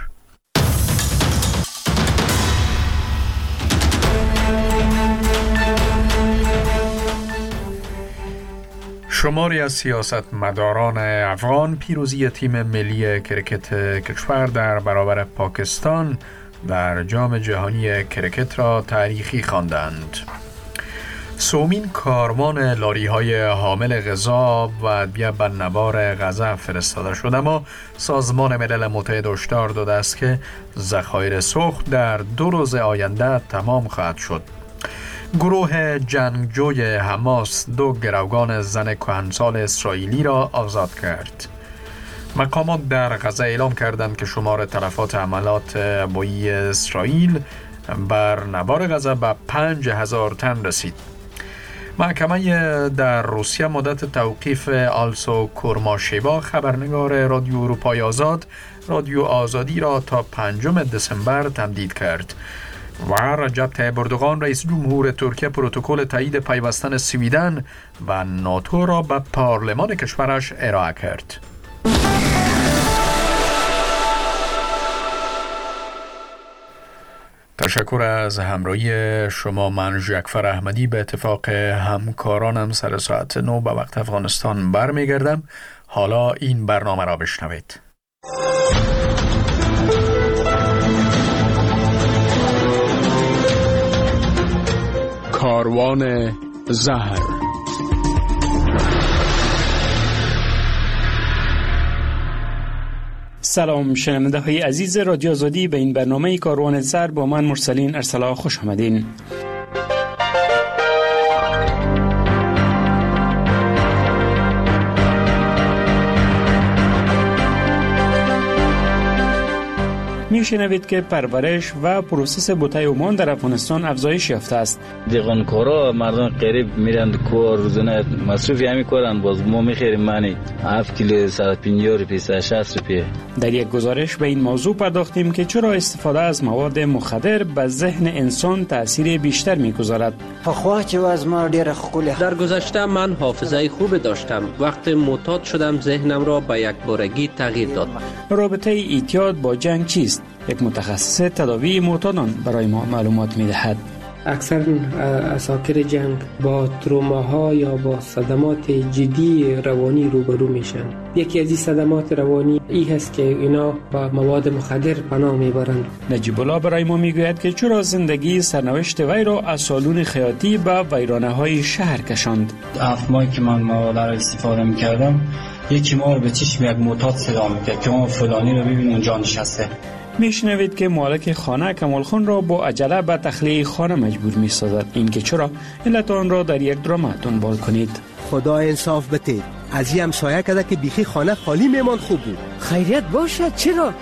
شماری از سیاستمداران افغان پیروزی تیم ملی کرکت کشور در برابر پاکستان در جام جهانی کرکت را تاریخی خواندند. سومین کاروان لاری‌های حامل غذا و ادویه به نوار غزه فرستاده شد، اما سازمان ملل متحد هشدار داده است که ذخایر سوخت در 2 روز آینده تمام خواهد شد. گروه جنگجوی حماس 2 گروگان زن کهنسال اسرائیلی را آزاد کرد. مقامات در غزه اعلام کردند که شمار تلفات حملات هوایی اسرائیل بر نوار غزه به 5000 تن رسید. محکمه در روسیه مدت توقیف آلسو کورماشیوا خبرنگار رادیو اروپای آزاد رادیو آزادی را تا 5 دسامبر تمدید کرد و رجب طیب اردوغان رئیس جمهور ترکیه پروتکل تایید پیوستن سویدن و ناتو را به پارلمان کشورش ارائه کرد. تشکر از همراهی شما. من جعفر احمدی به اتفاق همکارانم سر ساعت 9 به وقت افغانستان برمیگردم. حالا این برنامه را بشنوید. کاروان زهر. سلام شنونده های عزیز رادیو آزادی، به این برنامه کاروان زهر با من مرسلین ارسلا خوش آمدین. میشنوید که پرورش و پروسس بوته اومان در افغانستان افزایش یافته است. دیغانکارا مردم قریب میرند کار روزانه مصرفی همی کارن، باز ما میخیریم معنی 7 کیلو 150 روپیه 160 روپیه. در یک گزارش به این موضوع پرداختیم که چرا استفاده از مواد مخدر به ذهن انسان تأثیر بیشتر میگذارد. پخوا چې از ما ډیر خوله. در گذشته من حافظه خوب داشتم، وقتی معتاد شدم ذهنم را به یک بارگی تغییر داد. رابطه اعتیاد با جنگ چیست؟ یک متخصص تداوی معتادان برای ما معلومات می‌دهد. اکثر اساکر جنگ با تروماها یا با صدمات جدی روانی روبرو میشن. یکی از این صدمات روانی این هست که اینا با مواد مخدر پناه میبرند. نجیب الله برای ما میگوید که چرا زندگی سرنوشت وی را از سالون خیاطی به ویرانه‌های شهر کشاند. 7 ماهی که من مواد را استفاده میکردم، یکی ما رو به چشم یک معتاد صدا میکرد که ما فلانی رو ببین اونجا نشسته. میشنوید که مالک خانه کمال خان را با عجله به تخلیه خانه مجبور میسازد. اینکه چرا؟ علت آن را در یک درام دنبال کنید. خدا انصاف بده، از این همسایه کده که بیخی خانه خالی میمان خوب بود. خیریت باشد چرا؟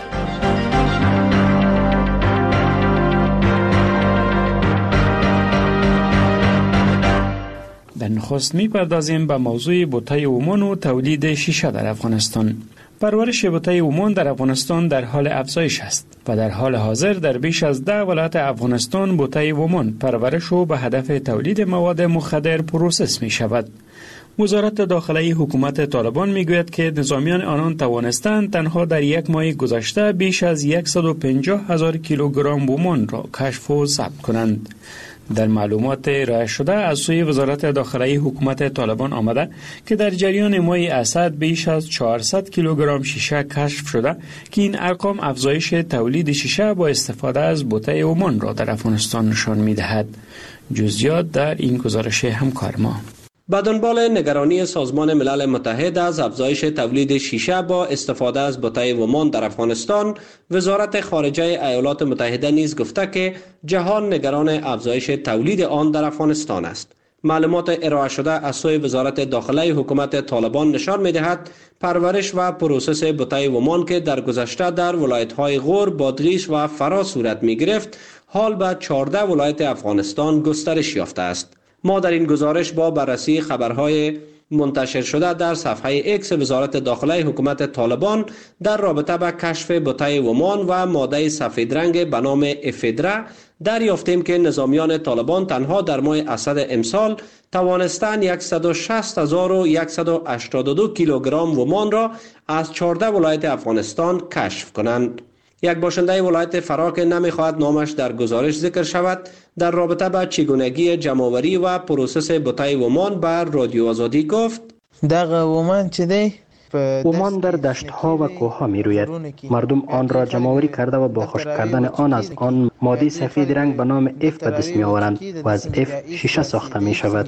در نخست میپردازیم به موضوع بوته اومان و تولید شیشه در افغانستان. پرورش بوته اومان در افغانستان در حال افزایش است و در حال حاضر در بیش از 10 ولایت افغانستان بوته اومان پرورش و به هدف تولید مواد مخدر پروسس می شود. وزارت داخلی حکومت طالبان می گوید که نظامیان آنان توانستند تنها در یک ماه گذشته بیش از 150,000 کیلوگرم اومان را کشف و ضبط کنند. در معلومات ارائه شده از سوی وزارت داخلی حکومت طالبان آمده که در جریان ماه اسد بیش از 400 کیلوگرم شیشه کشف شده که این ارقام افزایش تولید شیشه با استفاده از بوته اومان را در افغانستان نشان می‌دهد. جزئیات در این گزارش همکار ما. به دنبال نگرانی سازمان ملل متحد از افزایش تولید شیشه با استفاده از بته ومان در افغانستان، وزارت خارجه ایالات متحده نیز گفته که جهان نگران افزایش تولید آن در افغانستان است. معلومات ارائه شده از سوی وزارت داخله حکومت طالبان نشان می‌دهد پرورش و پروسس بته ومان که در گذشته در ولایت‌های غور، بادغیس و فرا صورت می‌گرفت، حال به 14 ولایت افغانستان گسترش یافته است. ما در این گزارش با بررسی خبرهای منتشر شده در صفحه اکس وزارت داخله حکومت طالبان در رابطه با کشف بته ومان و ماده سفید رنگ به نام افدرا دریافتیم که نظامیان طالبان تنها در ماه اسد امسال توانستند 160,182 کیلوگرم ومان را از 14 ولایت افغانستان کشف کنند. یک باشنده ولایت فرا که نمیخواهد نامش در گزارش ذکر شود، در رابطه با چگونگی جمع‌آوری و پروسس بته ومان بر رادیو آزادی گفت: دغه ومان چه دی؟ ومان در دشت‌ها و کوه‌ها می‌روید. مردم آن را جمع‌آوری کرده و با خشک کردن آن از آن ماده سفید رنگ به نام اف به دست می‌آورند و از اف شیشه ساخته می‌شود.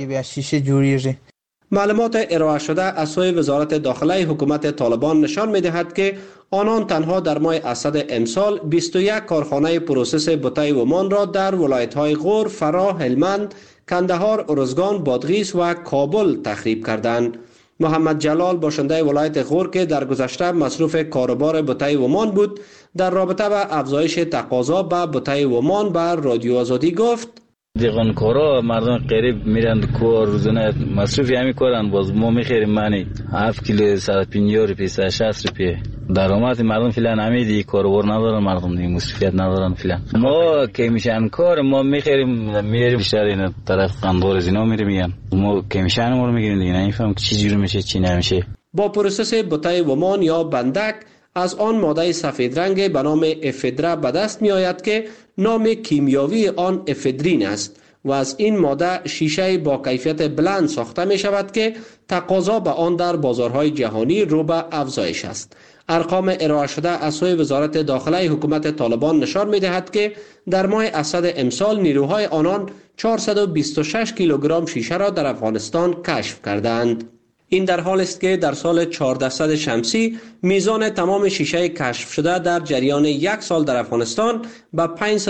معلومات ارائه شده از سوی وزارت داخله حکومت طالبان نشان می‌دهد که آنان تنها در ماه اسد امسال 21 کارخانه پروسس بته ومان را در ولایت‌های غور، فرا، هلمند، کندهار، ارزگان، بادغیس و کابل تخریب کردند. محمد جلال باشنده ولایت غور که در گذشته مصروف کاروبار بته ومان بود، در رابطه با افزایش تقاضا به بته ومان بر رادیو آزادی گفت: دیغانکارا مردم قریب میرند کوه روزانه مصروف همی کارند، باز ما میخیریم منی 7 کیلو 150 روپیه 160 روپیه درآمد مردم فعلا همین کاروبار ندارن، مردم دیگه مصرفیت ندارن فعلا. ما که میشن کار ما میخیریم میریم بیشتر این طرف قندور از اینا میریم، میگن ما که میشن ما رو میگیریم دیگه، نمیفهم چه جوری میشه چی نمیشه. با پروسس بته ومان یا بندک از آن ماده سفید رنگ به نام افدرا به دست می آید که نام کیمیاوی آن افدرین است و از این ماده شیشه با کیفیت بلند ساخته می شود که تقاضا به آن در بازارهای جهانی رو به افزایش است. ارقام ارائه شده از سوی وزارت داخله حکومت طالبان نشان می دهد که در ماه اسد امسال نیروهای آنان 426 کیلوگرم شیشه را در افغانستان کشف کردند. این در حال است که در سال 1400 شمسی میزان تمام شیشه کشف شده در جریان یک سال در افغانستان به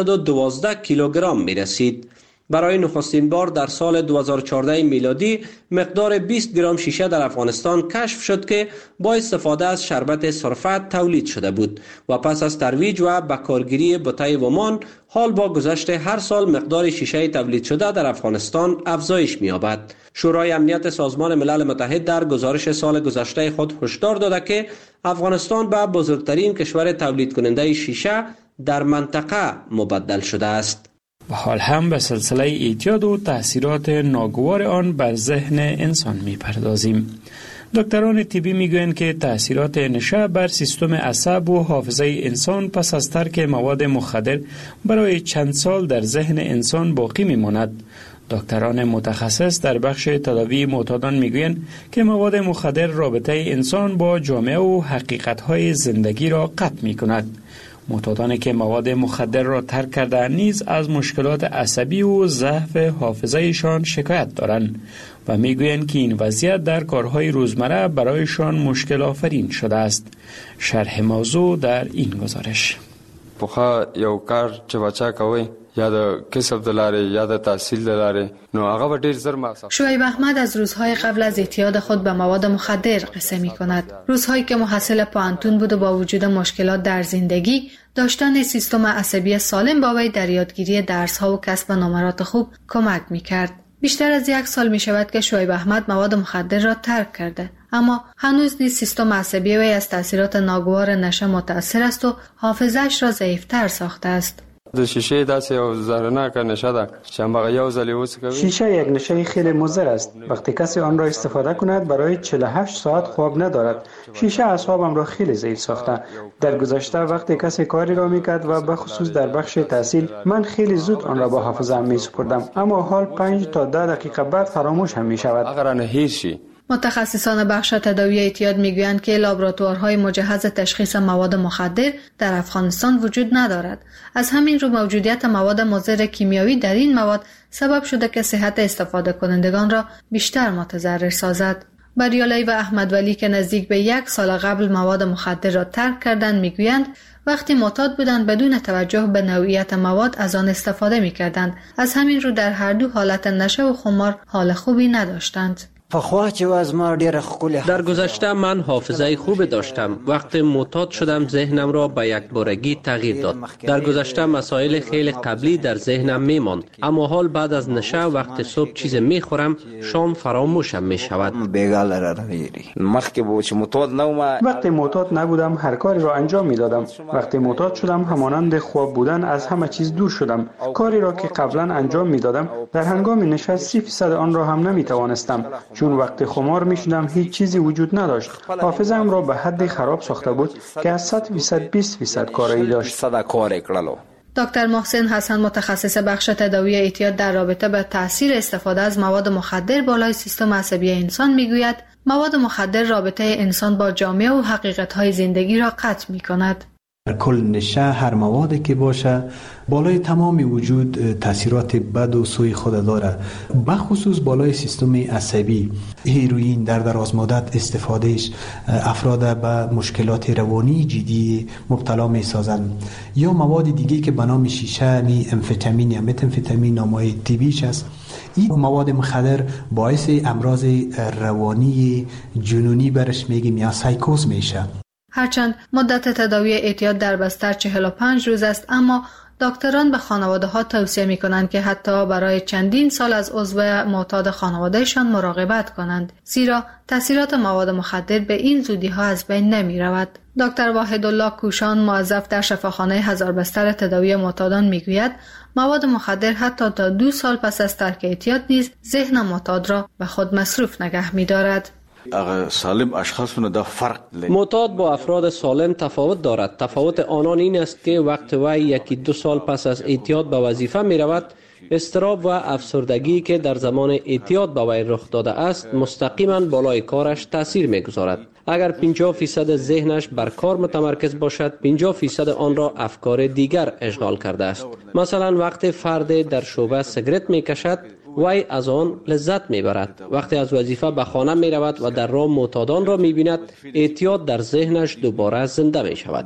512 کیلوگرم می رسید. برای نخستین بار در سال 2014 میلادی مقدار 20 گرم شیشه در افغانستان کشف شد که با استفاده از شربت سرفت تولید شده بود و پس از ترویج و بکارگیری بته ومان حال با گذشت هر سال مقدار شیشه تولید شده در افغانستان افزایش می‌یابد. شورای امنیت سازمان ملل متحد در گزارش سال گذشته خود هشدار داده که افغانستان به بزرگترین کشور تولید کننده شیشه در منطقه مبدل شده است. و حال هم به سلسله اعتیاد و تاثیرات ناگوار آن بر ذهن انسان می‌پردازیم. دکتران طبی میگویند که تاثیرات نشه بر سیستم عصب و حافظه انسان پس از ترک مواد مخدر برای چند سال در ذهن انسان باقی میماند. دکتران متخصص در بخش تداوی معتادان میگویند که مواد مخدر رابطه انسان با جامعه و حقیقت‌های زندگی را قطع می‌کند. معتادانی که مواد مخدر را ترک کرده نیز از مشکلات عصبی و ضعف حافظه‌شان شکایت دارند و میگویند که این وضعیت در کارهای روزمره برایشان مشکل آفرین شده است. شرح موضوع در این گزارش. پخوا یو کار چې بچا کوي یا د کسب دلاره یا د تحصیل دلاره نو هغه ډیر زر مصرف. شعیب احمد از روزهای قبل از اعتیاد خود به مواد مخدر قصه می کند. روزهایی که محصل پانتون بود و با وجود مشکلات در زندگی داشتن سیستم عصبی سالم با وی در یادگیری درس‌ها و کسب نمرات خوب کمک می کرد. بیشتر از 1 سال می شود که شعیب احمد مواد مخدر را ترک کرده، اما هنوز نیز سیستم عصبی وی از تاثیرات ناگوار نشه متأثر است و حافظه‌اش را ضعیف‌تر ساخته است. د شیشه داسې یو زهرناکه نشه ده چې هماغه یو ځل وڅکوي. شیشه یک نشه خیلی مضر است. وقتی کسی آن را استفاده کند برای 48 ساعت خواب ندارد. شیشه اعصابم را خیلی ضعیف ساخته. در گذشته وقتی کسی کاری را میکرد و به خصوص در بخش تحصیل من خیلی زود آن را با حافظه‌ام میسپردم، اما حال 5 تا 10 دقیقه بعد فراموش هم میشود. اگر نه هیچ متخصصان بخش تداوی اعتیاد میگویند که لابراتوارهای مجهز تشخیص مواد مخدر در افغانستان وجود ندارد. از همین رو موجودیت مواد مضر کیمیایی در این مواد سبب شده که صحت استفاده کنندگان را بیشتر متضرر سازد. بریالی و احمد ولی که نزدیک به 1 سال قبل مواد مخدر را ترک کردند میگویند وقتی معتاد بودند بدون توجه به نوعیت مواد از آن استفاده میکردند. از همین رو در هر دو حالت نشه و خمار حال خوبی نداشتند. در گذشته من حافظه خوب داشتم. وقتی معتاد شدم ذهنم را به یک بارگی تغییر داد. در گذشته مسائل خیلی قبلی در ذهنم میماند، اما حال بعد از نشه وقتی صبح چیز میخورم شام فراموشم میشود. وقتی معتاد نبودم هر کاری را انجام میدادم. وقتی معتاد شدم همانند خواب بودن از همه چیز دور شدم. کاری را که قبلا انجام میدادم در هنگام نشه 30% آن را هم نمیتوانستم، چون وقتی خمار می شدم هیچ چیزی وجود نداشت. حافظه‌ام را به حدی خراب ساخته بود که از 100% 20% کاری داشت. دکتر محسن حسن متخصص بخش تداوی اعتیاد در رابطه با تاثیر استفاده از مواد مخدر بالای سیستم عصبی انسان میگوید مواد مخدر رابطه انسان با جامعه و حقیقت‌های زندگی را قطع می‌کند. در کل نشه هر موادی که باشه بالای تمام وجود تاثیرات بد و سوی خود داره، بخصوص بالای سیستم عصبی. هیروئین در دراز مدت استفادهش افراد به مشکلات روانی جدی مبتلا می سازند. یا مواد دیگه که به نام شیشه امفتامین یا متامفتامین نامای طبیش است. این مواد مخدر باعث امراض روانی جنونی برش میگیم یا سایکوز میشه. هرچند مدت تداوی اعتیاد در بستر 45 روز است، اما دکتران به خانواده ها توصیه می کنند که حتی برای چندین سال از عضو معتاد خانوادهشان مراقبت کنند، زیرا تاثیرات مواد مخدر به این زودی ها از بین نمی رود. دکتر واحدالله کوشان موظف در شفاخانه هزار بستر تداوی معتادان می گوید مواد مخدر حتی تا 2 سال پس از ترک اعتیاد نیز ذهن معتاد را به خود مصروف نگه می دارد. معتاد با افراد سالم تفاوت دارد. تفاوت آنان این است که وقتی وی 1-2 سال پس از اعتیاد به وظیفه می رود، اضطراب و افسردگی که در زمان اعتیاد به وی رخ داده است مستقیما بالای کارش تاثیر می گذارد. اگر 50% ذهنش بر کار متمرکز باشد، 50% آن را افکار دیگر اشغال کرده است. مثلا وقتی فرد در شعبه سیگرت می کشد، وی از آن لذت می برد. وقتی از وظیفه به خانه می رود و در راه معتادان را می بیند، اعتیاد در ذهنش دوباره زنده می شود.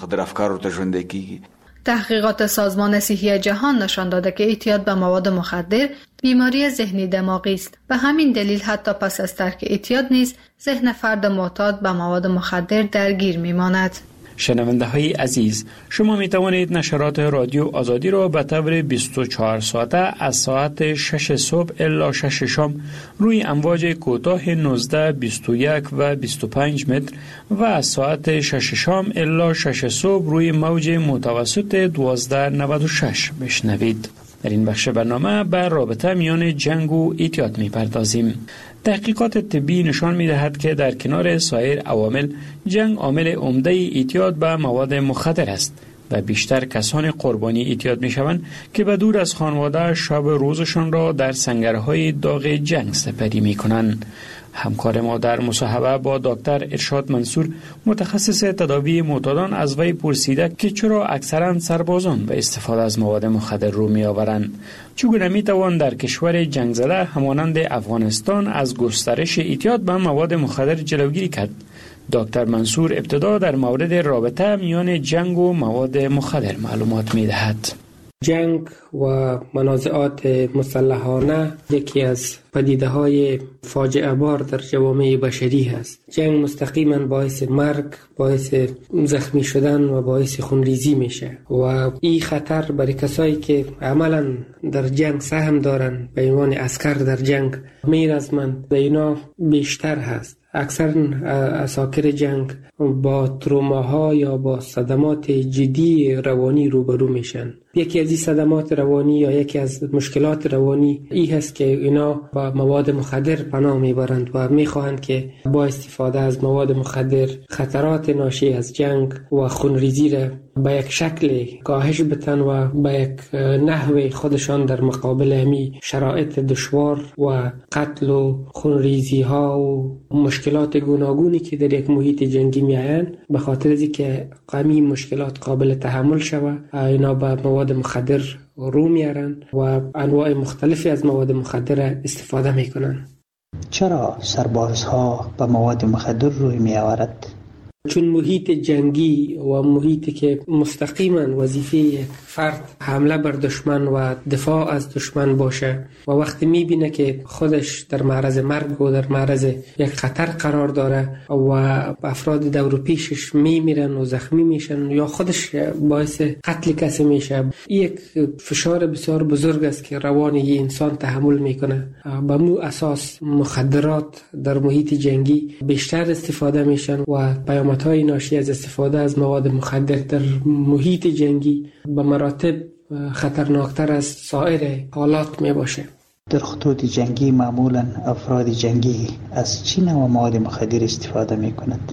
تحقیقات سازمان صحی جهان نشان داده که اعتیاد به مواد مخدر بیماری ذهنی دماغی است. به همین دلیل حتی پس از ترک اعتیاد نیز ذهن فرد معتاد به مواد مخدر درگیر می ماند. شنونده های عزیز، شما می توانید نشرات رادیو آزادی را به طور 24 ساعته از ساعت 6 صبح الی 6 شام روی امواج کوتاه 19, 21 و 25 متر و از ساعت 6 شام الی 6 صبح روی موج متوسط 1296 بشنوید. در این بخش برنامه به رابطه میان جنگ و اعتیاد می پردازیم. تحقیقات طبی نشان می دهد که در کنار سایر عوامل جنگ عامل عمده اعتیاد به مواد مخدر است و بیشتر کسان قربانی اعتیاد می شوند که به دور از خانواده شب روزشان را در سنگرهای داغ جنگ سپری می کنند. همکار ما در مصاحبه با دکتر ارشاد منصور متخصص تداوی معتادان از وی پرسیده که چرا اکثرا سربازان به استفاده از مواد مخدر رو می آورند. چگونه می توان در کشور جنگ زده همانند افغانستان از گسترش اعتیاد به مواد مخدر جلوگیری کرد؟ دکتر منصور ابتدا در مورد رابطه میان جنگ و مواد مخدر معلومات می دهد. جنگ و منازعات مسلحانه یکی از پدیده‌های فاجعه بار در جوامع بشری است. جنگ مستقیما باعث مرگ، باعث زخمی شدن و باعث خونریزی میشه و این خطر برای کسایی که عملا در جنگ سهم دارن به عنوان عسکر در جنگ میرزمند به اینا بیشتر هست. اکثر اساکر جنگ با تروماها یا با صدمات جدی روانی روبرو میشن. یکی از این صدمات روانی یا یکی از مشکلات روانی این هست که اینا با مواد مخدر پناه میبرند و میخواهند که با استفاده از مواد مخدر خطرات ناشی از جنگ و خونریزی را به یک شکل کاهش بتن و به یک نحو خودشان در مقابل همی شرایط دشوار و قتل و خونریزی ها و مشکلات گوناگونی که در یک محیط جنگی میآیند به خاطر از اینکه همین مشکلات قابل تحمل شود اینا به مواد مخدر رو میارن و انواع مختلفی از مواد مخدر استفاده میکنن. چرا سربازها به مواد مخدر روی میآورد؟ چون محیط جنگی و محیطی که مستقیما وظیفه یک فرد حمله بر دشمن و دفاع از دشمن باشه و وقتی میبینه که خودش در معرض مرگ و در معرض یک خطر قرار داره و افراد دور و پیشش میمیرن و زخمی میشن یا خودش باعث قتل کسی میشه، یک فشار بسیار بزرگ است که روان یک انسان تحمل میکنه. به مو اساس مخدرات در محیط جنگی بیشتر استفاده میشن و های ناشی از استفاده از مواد مخدر در محیط جنگی به مراتب خطرناکتر از سایر حالات می باشه. در خطوط جنگی معمولا افراد جنگی از چه نوع مواد مخدر استفاده می کند؟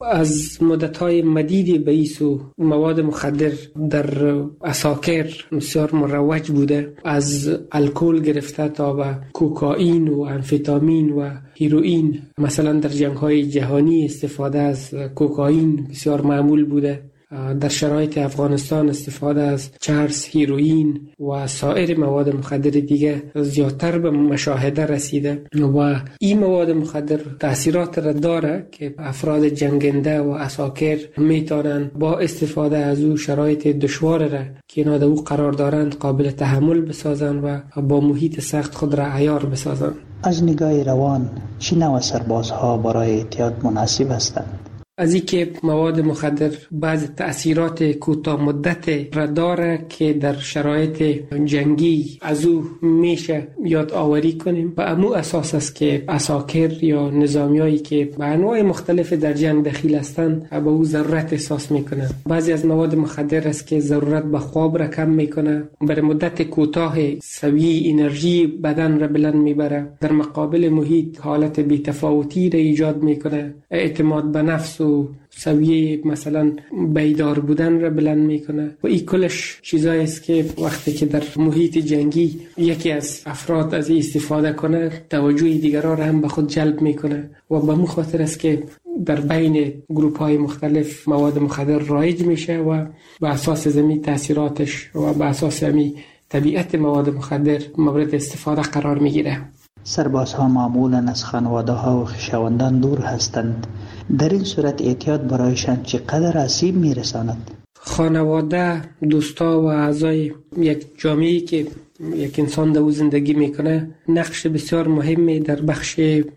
از مدت‌های مدیدی به ایسو مواد مخدر در اساکر بسیار مروج بوده، از الکل گرفته تا به کوکائین و امفتامین و هیروئین. مثلا در جنگ‌های جهانی استفاده از کوکائین بسیار معمول بوده. در شرایط افغانستان استفاده از چرس، هیروئین و سایر مواد مخدر دیگه زیادتر به مشاهده رسیده و این مواد مخدر تأثیرات را داره که افراد جنگنده و اساکر میتونن با استفاده از او شرایط دشوار را که اینا در او قرار دارند قابل تحمل بسازن و با محیط سخت خود را عیار بسازن. از نگاه روان چه نوع سربازها برای اعتیاد مناسب هستند؟ از این که مواد مخدر بعض تأثیرات کوتاه مدت را داره که در شرایط جنگی از او میشه یاد آوری کنیم. و امو اساس است که اساکر یا نظامیایی که به انواع مختلف در جنگ دخیل هستند به او ضرورت احساس میکنن. بعضی از مواد مخدر است که ضرورت به خواب را کم میکنه، برای مدت کوتاه سویه انرژی بدن را بلند میبره، در مقابل محیط حالت بی‌تفاوتی را ایجاد میکنه، اعتماد به نفس و سویه مثلا بیدار بودن را بلند میکنه و این کلش چیزایی است که وقتی که در محیط جنگی یکی از افراد از این استفاده کنه توجه دیگران را هم به خود جلب میکنه و به مو خاطر است که در بین گروپ های مختلف مواد مخدر رایج میشه و به اساس زمین تاثیراتش و به اساس زمین طبیعت مواد مخدر مورد استفاده قرار میگیره. سربازها معمولا از خانواده ها و خویشاوندان دور هستند. در این صورت اعتیاد برایشان چقدر آسیب میرساند؟ خانواده، دوستا و اعضای یک جامعه‌ای که یک انسان در زندگی میکنه نقش بسیار مهمی در بخش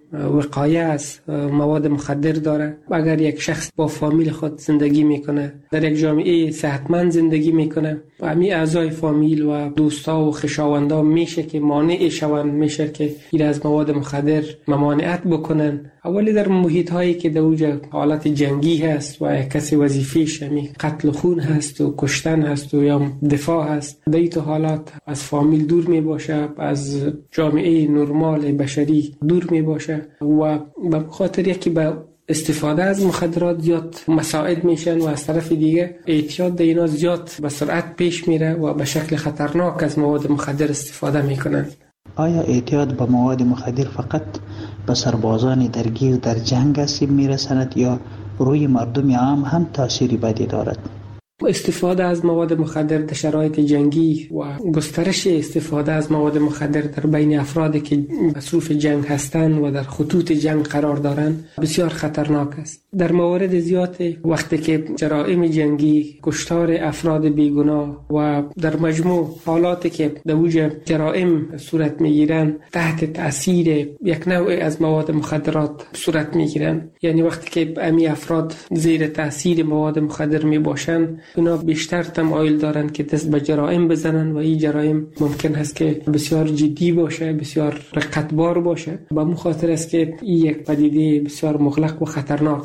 وقایه از مواد مخدر داره. اگر یک شخص با فامیل خود زندگی میکنه، در یک جامعه صحتمند زندگی میکنه، همین اعضای فامیل و دوستا و خویشاوندا میشه که مانع شوند، میشه که این از مواد مخدر ممانعت بکنن. اولی در محیط هایی که در اوج حالت جنگی هست و کسی وظیفه‌اش قتل و خون هست و کشتن هست و یا دفاع هست، در این حالات از فامیل دور می باشه، از جامعه نرمال بشری دور می باشه و به خاطر یکی به استفاده از مخدرات زیاد مساعد میشن و از طرف دیگه اعتیاد اینا زیاد به سرعت پیش میره و به شکل خطرناک از مواد مخدر استفاده میکنن. آیا اعتیاد به مواد مخدر فقط به سربازان درگیر در جنگ آسیب میرساند یا روی مردم عام هم تأثیری بدی دارد؟ استفاده از مواد مخدر در شرایط جنگی و گسترش استفاده از مواد مخدر در بین افرادی که مصروف جنگ هستند و در خطوط جنگ قرار دارند بسیار خطرناک است. در موارد زیاد وقتی که جرائم جنگی، کشتار افراد بیگناه و در مجموع حالاتی که در اوج جرائم صورت میگیرند تحت تأثیر یک نوع از مواد مخدرات صورت میگیرند، یعنی وقتی که امی افراد زیر تأثیر مواد مخدر می باشند اونا بیشتر تمایل دارند که دست به جرائم بزنن و این جرائم ممکن هست که بسیار جدی باشه، بسیار رقتبار باشه. به مخاطر است که این یک پدیده بسیار مغلق و خطرناک است.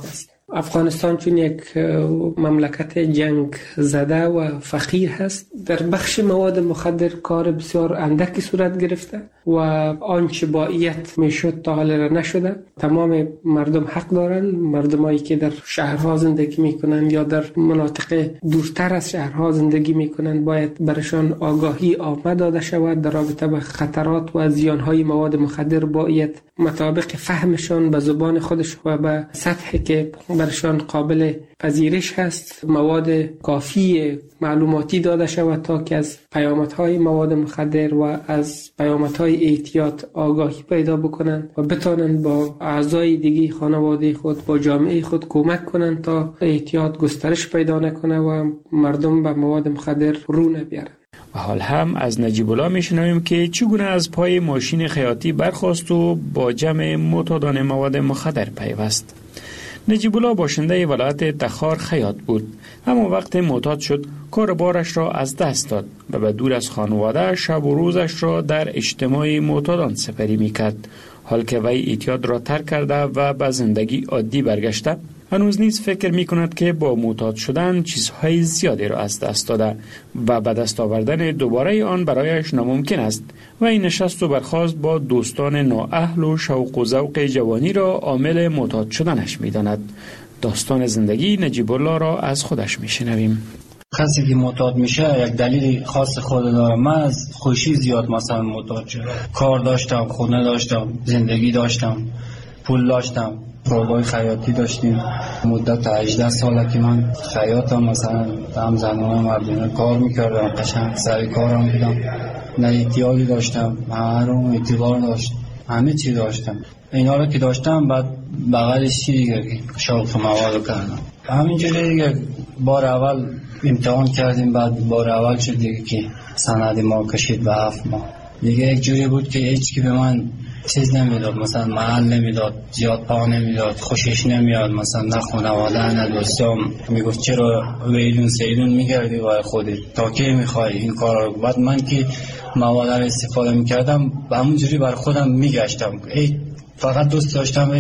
افغانستان چون یک مملکت جنگ زده و فقیر هست، در بخش مواد مخدر کار بسیار اندکی صورت گرفته و آنچه باید میشد تا حال را نشده. تمام مردم حق دارند، مردمایی که در شهرها زندگی میکنند یا در مناطق دورتر از شهرها زندگی میکنند باید برشان آگاهی عامه داده شود در رابطه با خطرات و زیانهای مواد مخدر. باید مطابق فهمشان به زبان خودش و به سطحی که برشان قابل پذیرش هست مواد کافی معلوماتی داده شود تا که از پیامدهای مواد مخدر و از پیامدهای احتیاط آگاهی پیدا بکنند و بتانند با اعضای دیگه خانواده خود با جامعه خود کمک کنند تا احتیاط گسترش پیدا نکنه و مردم به مواد مخدر رو نبیارند. و حال هم از نجیب الله میشنویم که چگونه از پای ماشین خیاطی برخاست و با جمع معتادان مواد مخدر پیوست. نجیب الله باشنده ولایت تخار خیاط بود، اما وقت معتاد شد کار بارش را از دست داد و به دور از خانواده شب و روزش را در اجتماع معتادان سپری میکرد. حال که وی اعتیاد را ترک کرده و به زندگی عادی برگشته، هنوز نیز فکر می کند که با معتاد شدن چیزهای زیادی را از دست داده و به دست آوردن دوباره آن برایش ناممکن است و این نشست و برخاست با دوستان نااهل و شوق و ذوق جوانی را عامل معتاد شدنش می داند. داستان زندگی نجیب الله را از خودش می شنویم. کسی که معتاد میشه یک دلیل خاص خود داره. من از خوشی زیاد مثلا معتاد شدم. کار داشتم، خونه داشتم، زندگی داشتم، پول داشتم، روبای خیاطی داشتیم. مدت 18 ساله که من خیاطم، مثلا هم زنان مردونه کار میکردم، قشنگ سر کارم بودم، نه احتیاجی داشتم، هرون اعتبار داشت، همه چی داشتم. اینا رو که داشتم بعد بغلش چی دیگه شوق مواد کردم. همینجوری دیگه بار اول امتحان کردیم، بعد بار اول شد دیگه که سند ما کشید به 7 ماه. دیگه یک جوری بود که هیچ کی به من چیز نمیداد، مثلا محل نمیداد، زیاد پا نمیداد، خوشش نمیاد، مثلا نه خانواده نه دوستام. میگفت چرا ویلون سیلون میگردی برای خودت، تا کی میخوای این کارا رو؟ بعد من که مواد رو استفاده میکردم همونجوری بر خودم میگشتم، فقط دوست داشتم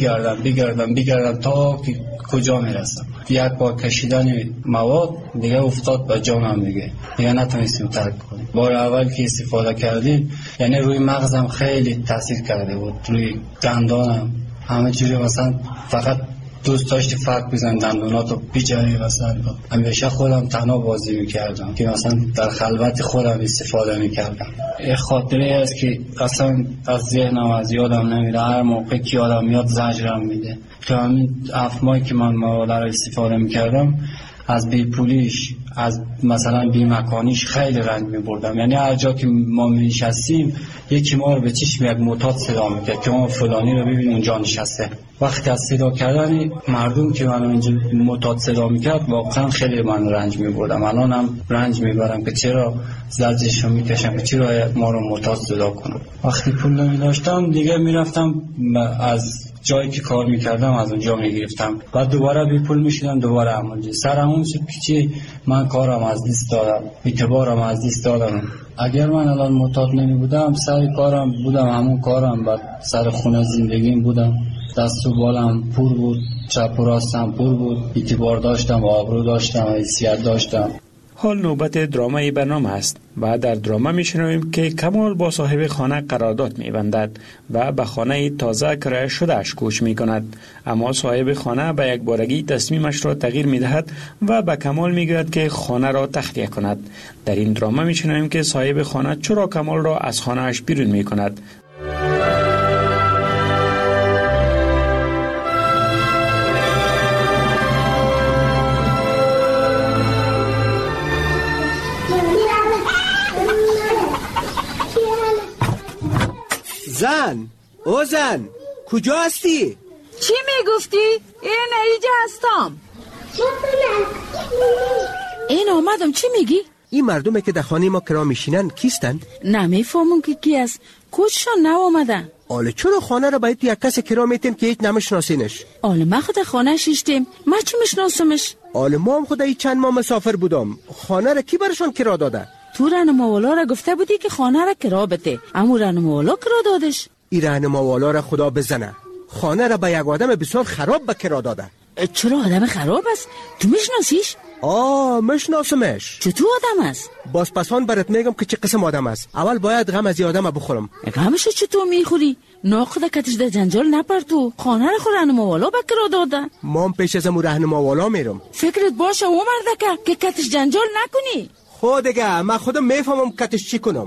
بگردم تا که کجا میرسم. یک بار کشیدن مواد دیگه افتاد به جانم، دیگه نتونستیم ترک کنیم. بار اول که استفاده کردیم یعنی روی مغزم خیلی تاثیر کرده بود، روی دندانم همه جوری، مثلا فقط دوست داشتی فرق بزن دندوناتو بیجاری. مثلا همیشه خودم تنها بازی میکردم که مثلا در خلوت خودم استفاده میکردم. یه خاطره است که اصلا از ذهنم از یادم نمیره، هر موقع که یادم میاد زجرم میده. که همین 7 ماهی که من مواد رو استفاده میکردم از بیپولیش، از مثلا بیمکانیش خیلی رنج میبردم. یعنی هر جا که ما میشستیم یکی ما رو به چشم یک معتاد صدا میکرد که ما فلانی رو ببین اونجا نشسته. وقتی از صدا کردن مردم که منو اینجا معتاد صدا میکرد واقعا خیلی من رنج میبردم. الانم رنج میبرم که چرا زجرشو میکشم، که چرا ما رو معتاد صدا کنم. وقتی پول نمیداشتم دیگه میرفتم از جایی که کار میکردم از اونجا میگرفتم، بعد دوباره بی پول میشدم، دوباره همونجا سر همون شد که چی من کارم از دست دادم، اعتبارم از دست دادم. اگر من الان معتاد نمی بودم سر کارم بودم، همون کارم، بعد سر خونه زندگیم بودم، دست و بالم پر بود، چپ و راستم پر بود، اعتبار داشتم، آبرو داشتم، حیثیت داشتم. حال نوبت درامای برنامه است و در دراما میشنویم که کمال با صاحب خانه قرارداد میبندد و به خانه تازه کرایه شدهش کوچ میکند، اما صاحب خانه به یک بارگی تصمیمش را تغییر میدهد و به کمال میگوید که خانه را تخلیه کند. در این دراما میشنویم که صاحب خانه چرا کمال را از خانهش بیرون میکند. زن کجا هستی؟ چی میگفتی؟ اینجا هستم. این آمدم. چی میگی؟ این مردمه که در خانه ما کرا میشینن کیستند؟ نمیفهمم که کی است. کجشان نو آمدن؟ آله چرا خانه را باید یک کس کرا میتیم که هیچ نمیشناسینش؟ آله ما خود خانه شیشتیم، ما چی میشناسمش؟ آله ما هم خود چند ماه مسافر بودم، خانه را کی برشان کرا داده؟ تو رانماوالا را گفته بودی که خانه را کرا بده، اما رانماوالا کرا دادش. این رانماوالا را خدا بزنه، خانه را به یک آدم بسیار خراب به کرا داده. چرا آدم خراب است؟ تو میشناسیش؟ میشناسمش. چطور آدم است؟ بازپسان برات میگم که چه قسم آدم است. اول باید غم از این آدم بخورم. غمشو چطور میخوری؟ ناخدا کتش در جنجال نپرتو. خانه را خود رهنما والا به کرا داده. من پیش از امو رهنما والا میرم. فکرت باشه او مردکه که کتش جنجال نکنی. خود دیگه من خودم میفهمم کتش چی کنم.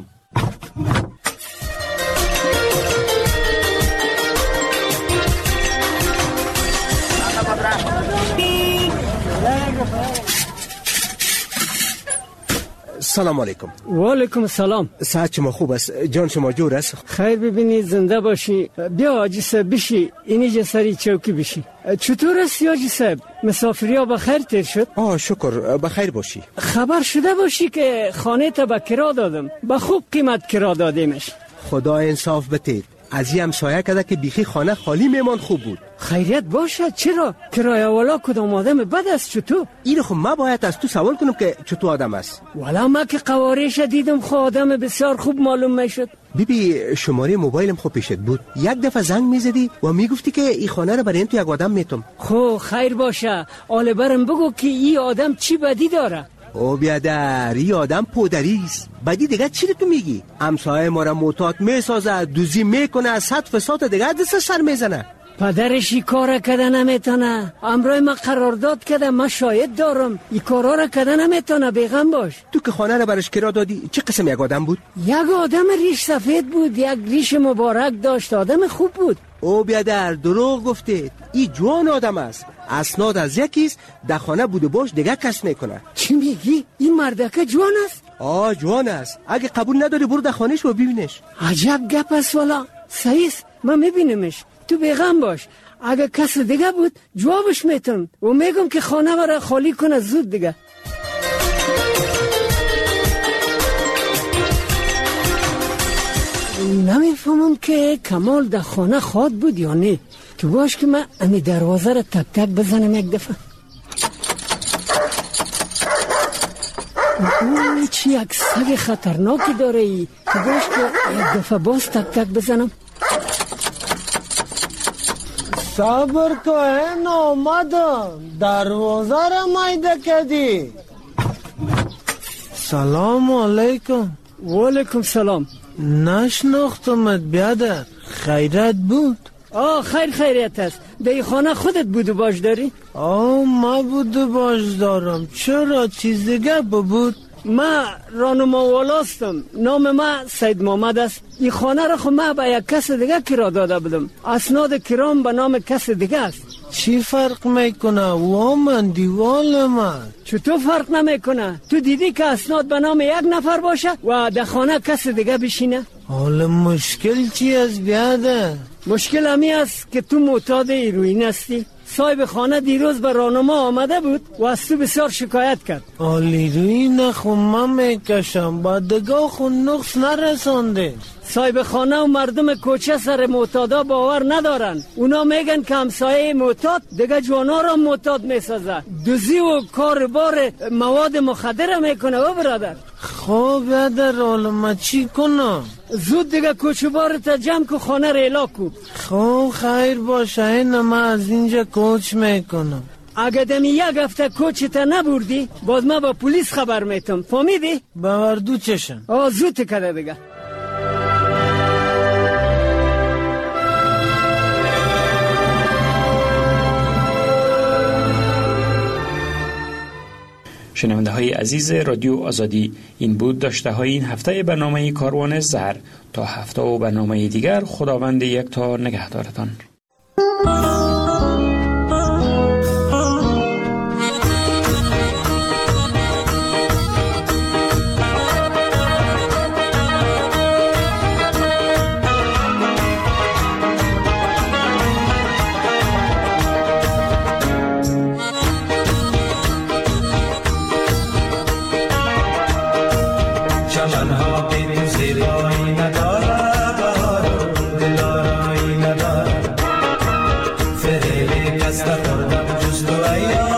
سلام علیکم. و علیکم سلام. صحت شما خوب است؟ جان شما جور است؟ خیر ببینی زنده باشی. بیا حاجی صاحب بشی اینجا سری چوکی بشی. چطور است حاجی صاحب؟ مسافری ها بخیر تیر شد؟ شکر بخیر باشی. خبر شده باشی که خانه تا به کرا دادم. به خوب قیمت کرا دادیمش. خدا انصاف بتید. از این همسایه کده که بیخی خانه خالی میمان خوب بود. خیریت باشد. چرا؟ کرایه والا کدام آدم بد است چطور؟ این خب ما باید از تو سوال کنم که چطور آدم است. والا ما که قوارش دیدم خود آدم بسیار خوب معلوم میشد. بیبی شماره موبایلم خب پیشت بود. یک دفعه زنگ میزدی و میگفتی که این خانه رو برای تو یک آدم میتم. خب خیر باشه. آله برم بگو که این آدم چی بدی داره. او بیادر این آدم پودریست. بدی دیگه چی تو میگی؟ همسایه ما را معتاد میسازه، دوزی میکنه، صد فساد دیگه دست سر میزنه. پدرش این کار کده نمیتونه. امروز ما قرارداد کده، ما شاهد دارم. این کارا را کده نمیتونه. بیغم باش. تو که خانه را برش کرا دادی چه قسم یک آدم بود؟ یک آدم ریش سفید بود، یک ریش مبارک داشت، آدم خوب بود. او بیادر دروغ گفته. این جوان آدم است. اسناد از یکیست، در خانه بوده باش دیگه کس نکنه. چی میگی؟ این مردکه جوان است؟ جوان است. اگه قبول نداری برو در خانهش و ببینش. عجب گپ است والا. صحیح است، من میبینمش. تو بیغم باش. اگه کس دیگه بود جوابش میتم و میگم که خانه برای خالی کنه زود دیگه. نمیفهمم که کمال در خانه خواد بود یا نه. تو باش که من امی دروازه را تک تک بزنم یک دفعه. چی یک سگ خطرناکی داره ای. تو باش که یک دفعه باز تک تک بزنم. صبر کن آمدم. دروازه را مایده کردی. سلام علیکم. و علیکم سلام. نشناختمت بیادر. خیرت بود؟ خیریت است. در خانه خودت بود و باش داری؟ ما بود و باش دارم. چرا چیز دیگه بود؟ ما رانما والاستم. نام ما سید محمد است. این خانه را خود ما به یک کس دیگه کرا داده بودم. اسناد کرام به نام کس دیگه است. چی فرق میکنه؟ و من دیوال من. چطور فرق نمیکنه؟ تو دیدی که اسناد به نام یک نفر باشه و در خانه کس دیگه بشینه؟ حالا مشکل چی است بیادر؟ مشکل همی است که تو معتاد هیروئین هستی. صاحب خانه دیروز به راهنما آمده بود و از تو بسیار شکایت کرد. هیروئین خو من میکشم، با دگاه خو نقص نرسانده. صاحب خانه و مردم کوچه سر معتادا باور ندارن. اونا میگن که همسایه معتاد دیگه جوانا را معتاد میسازه. دوزی و کار بار مواد مخدر میکنه و برادر. خب بیادر حالا ما چی کنم؟ زود دیگه کوچه بارت جمع که خانه را اعلا کن. خب خیر باشه، این ما از اینجا کوچ میکنم. اگه دمی یک هفته کوچت نبردی باز ما با پلیس خبر میتم. فهمیدی؟ باوردو چشم. زود کده دیگه. شنونده های عزیز رادیو آزادی، این بود داشته های این هفته برنامه کاروان زهر. تا هفته و برنامه دیگر خداوند یکتا نگهدارتان. Hasta por dar justo allá.